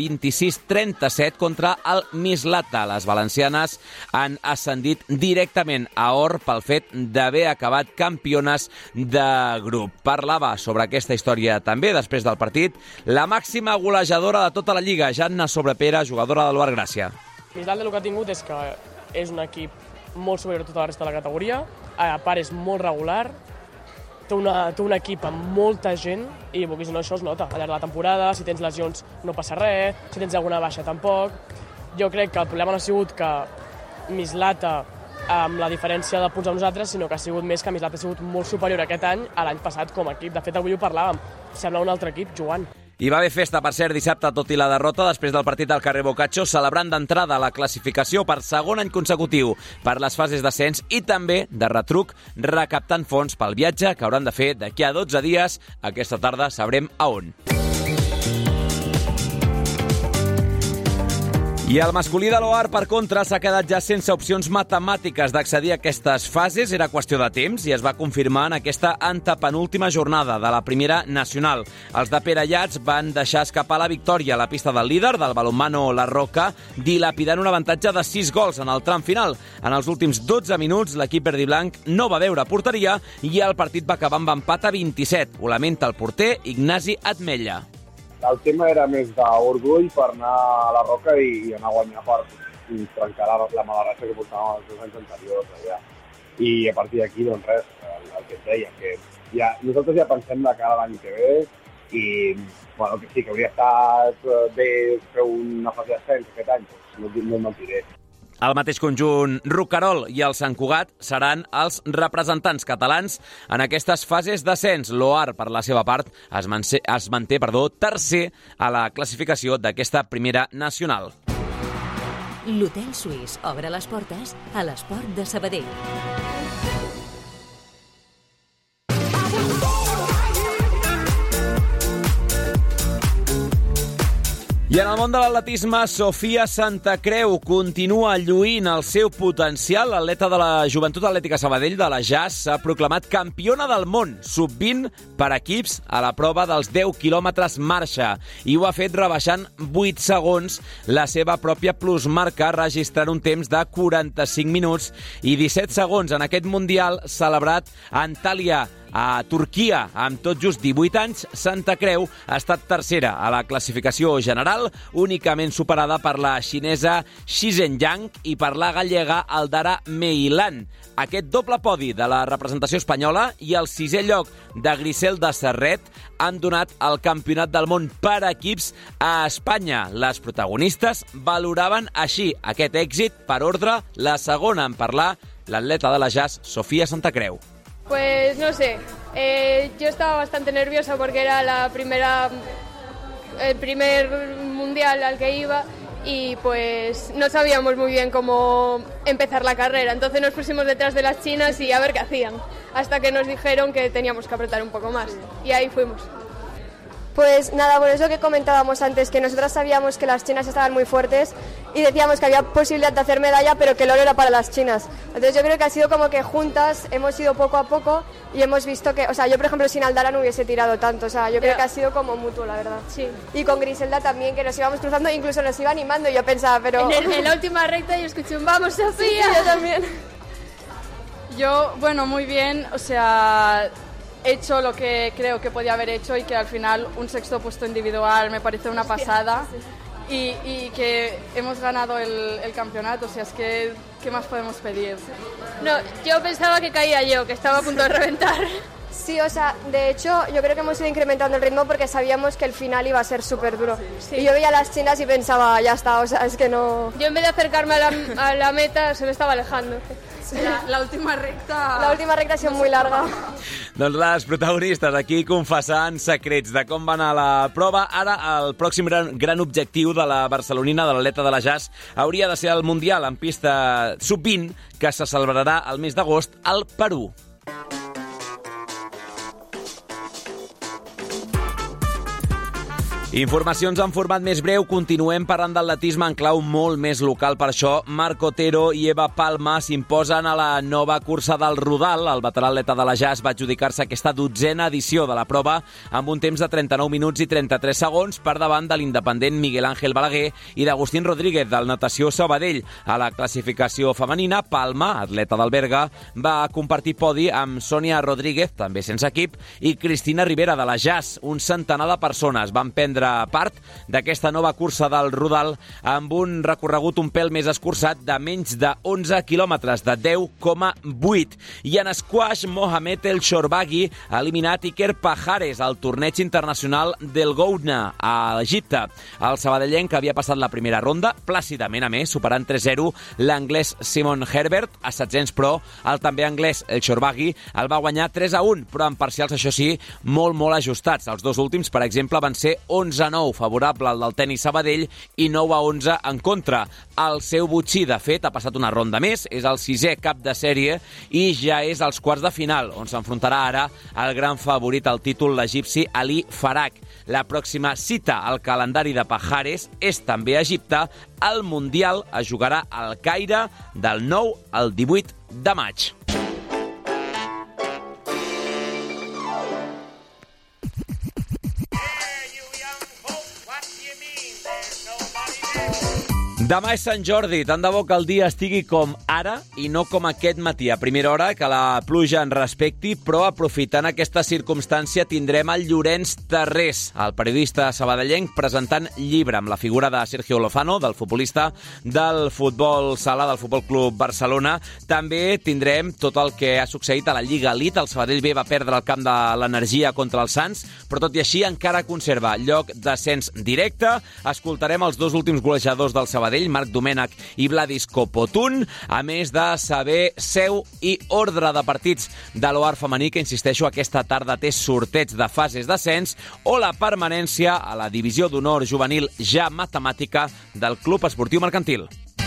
26-37 contra el Mislata. Les valencianes han ascendit directament a or pel fet d'haver acabat campiones de grup. Parlava sobre aquesta història també, després del partit, la màxima golejadora de tota la Lliga, Janna Sobrepera, jugadora de l'Oar Gràcia. Mislata el que ha tingut és que és un equip molt superior a tota la resta de la categoria, a part és molt regular, té un equip amb molta gent i vulguis o no això es nota al llarg de la temporada. Si tens lesions no passa res, si tens alguna baixa tampoc. Jo crec que el problema no ha sigut que Mislata amb la diferència de punts amb nosaltres, sinó que ha sigut més que Mislata ha sigut molt superior aquest any a l'any passat com a equip. De fet, avui ho parlàvem, sembla un altre equip jugant. Hi va haver festa, per cert, dissabte, tot i la derrota, després del partit al carrer Boccaccio, celebrant d'entrada la classificació per segon any consecutiu per les fases d'ascens i també de retruc recaptant fons pel viatge que hauran de fer d'aquí a 12 dies. Aquesta tarda sabrem a on. I el masculí de l'OAR, per contra, s'ha quedat ja sense opcions matemàtiques d'accedir a aquestes fases. Era qüestió de temps i es va confirmar en aquesta antepenúltima jornada de la primera nacional. Els de Perellats van deixar escapar la victòria a la pista del líder, del balonmano La Roca, dilapidant un avantatge de 6 gols en el tram final. En els últims 12 minuts, l'equip verdiblanc no va veure porteria i el partit va acabar amb empat a 27. Ho lamenta el porter Ignasi Atmella. El tema era més d'orgull per anar a La Roca i anar a guanyar per trencar la mala ratxa que portàvem els 2 anys anteriors allà. I a partir d'aquí, doncs res, el que et deia, que ja, nosaltres ja pensem de cara a l'any que ve i bueno, que sí, que hauria estat bé fer una fase d'ascens aquest any, doncs no et mentiré. El mateix conjunt Roquerol i el Sant Cugat seran els representants catalans en aquestes fases d'ascens. L'OAR, per la seva part, es manté tercer a la classificació d'aquesta primera nacional. L'Hotel Suís obre les portes a l'esport de Sabadell. I en el món de l'atletisme, Sofia Santacreu continua lluint el seu potencial. L'atleta de la Joventut Atlètica Sabadell de la JAS s'ha proclamat campiona del món sub-20 per equips a la prova dels 10 quilòmetres marxa i ho ha fet rebaixant 8 segons la seva pròpia plusmarca, registrant un temps de 45 minuts i 17 segons en aquest Mundial celebrat a Antalya, a Turquia. Amb tot just 18 anys, Santacreu ha estat tercera a la classificació general, únicament superada per la xinesa Xi Zhenyang i per la gallega Aldara Meilan. Aquest doble podi de la representació espanyola i el 6è lloc de Griselda Serret han donat el Campionat del Món per equips a Espanya. Les protagonistes valoraven així aquest èxit per ordre. La segona en parlar, l'atleta de la JAS, Sofia Santacreu. Pues no sé, yo estaba bastante nerviosa porque era el primer mundial al que iba y pues no sabíamos muy bien cómo empezar la carrera, entonces nos pusimos detrás de las chinas y a ver qué hacían, hasta que nos dijeron que teníamos que apretar un poco más y ahí fuimos. Pues nada, bueno, es lo que comentábamos antes, que nosotras sabíamos que las chinas estaban muy fuertes y decíamos que había posibilidad de hacer medalla, pero que el oro era para las chinas. Entonces yo creo que ha sido como que juntas hemos ido poco a poco y hemos visto que, o sea, yo por ejemplo sin Aldara no hubiese tirado tanto, o sea, yo creo que ha sido como mutuo, la verdad. Sí. Y con Griselda también, que nos íbamos cruzando, incluso nos iba animando y yo pensaba, pero... En la última recta yo escuché un ¡vamos, Sofía! Sí, yo también. Yo, bueno, muy bien, o sea... He hecho lo que creo que podía haber hecho y que al final un 6º puesto individual me parece una pasada y que hemos ganado el campeonato, o sea, es que ¿qué más podemos pedir? No, yo pensaba que caía yo, que estaba a punto de reventar. Sí, o sea, de hecho yo creo que hemos ido incrementando el ritmo porque sabíamos que el final iba a ser súper duro. Sí. Y yo veía a las chinas y pensaba, ya está, o sea, es que no... Yo en vez de acercarme a la meta se me estava alejando. Sí. La última recta... La última recta ha sido muy larga. Doncs les protagonistes aquí confessant secrets de com va anar la prova. Ara el pròxim gran objectiu de la barcelonina, de l'atleta de la JAS, hauria de ser el Mundial en pista sub-20 que se celebrarà el mes d'agost al Perú. Informacions en format més breu. Continuem parlant d'atletisme en clau molt més local. Per això, Marc Otero i Eva Palma s'imposen a la nova cursa del Rodal. El veterà atleta de la JAS va adjudicar-se aquesta 12a edició de la prova amb un temps de 39 minuts i 33 segons per davant de l'independent Miguel Ángel Balaguer i d'Agustín Rodríguez del Natació Sabadell. A la classificació femenina, Palma, atleta del Berga, va compartir podi amb Sònia Rodríguez, també sense equip, i Cristina Rivera de la JAS. Un centenar de persones van prendre part d'aquesta nova cursa del Rodal amb un recorregut un pèl més escurçat de menys de 11 quilòmetres, de 10,8. I en squash, Mohamed El Shorbaghi ha eliminat Iker Pajares al torneig internacional del Gouna a Egipte. El sabadellenc havia passat la primera ronda plàcidament, a més, superant 3-0 l'anglès Simon Herbert a 700, però el també anglès El Shorbaghi el va guanyar 3-1, però en parcials, això sí, molt ajustats. Els dos últims, per exemple, van ser 11 11-9 favorable al del Tenis Sabadell i 9-11 en contra. El seu botxí, de fet, ha passat una ronda més, és el 6è cap de sèrie i ja és als quarts de final, on s'enfrontarà ara el gran favorit al títol, l'egipci Ali Farag. La pròxima cita al calendari de Pajares és també a Egipte. El Mundial es jugarà al Caire del 9 al 18 de maig. Demà és Sant Jordi, tant de bo que el dia estigui com ara i no com aquest matí a primera hora, que la pluja ens respecti, però aprofitant aquesta circumstància tindrem el Llorenç Tarrés, el periodista sabadellenc, presentant llibre amb la figura de Sergio Lozano, del futbolista del futbol sala del Futbol Club Barcelona. També tindrem tot el que ha succeït a la Lliga Elite. El Sabadell B va perdre el camp de l'Energia contra el Sants, però tot i així encara conserva lloc d'ascens directe. Escoltarem els dos últims golejadors del Sabadell, Marc Domènech i Vladis Copotun, a més de saber seu i ordre de partits de l'OAR femení, que, insisteixo, aquesta tarda té sorteig de fases d'ascens, o la permanència a la divisió d'honor juvenil ja matemàtica del Club Esportiu Mercantil.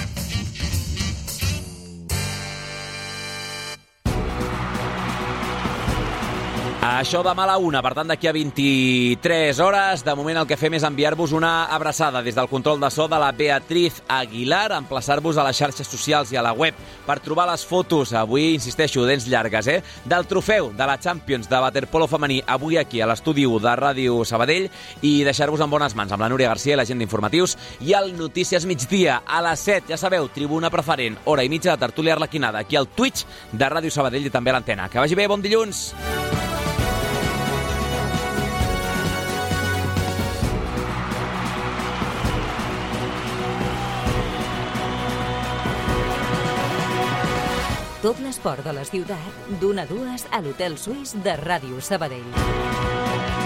Això demà a la 1, per tant d'aquí a 23 hores. De moment el que fem és enviar-vos una abraçada des del control de so de la Beatriz Aguilar, emplaçar-vos a les xarxes socials i a la web per trobar les fotos, avui, insisteixo, dents llargues, del trofeu de la Champions de waterpolo femení, avui aquí a l'estudi de Ràdio Sabadell, i deixar-vos en bones mans amb la Núria Garcia i l'agenda d'informatius, i el Notícies Migdia a les 7, ja sabeu, tribuna preferent, hora i mitja de tertúlia arlequinada, aquí al Twitch de Ràdio Sabadell i també a l'antena. Que vagi bé, bon dilluns! Tot l'esport de la ciutat, d'1 a 2 a l'Hotel Suís de Ràdio Sabadell.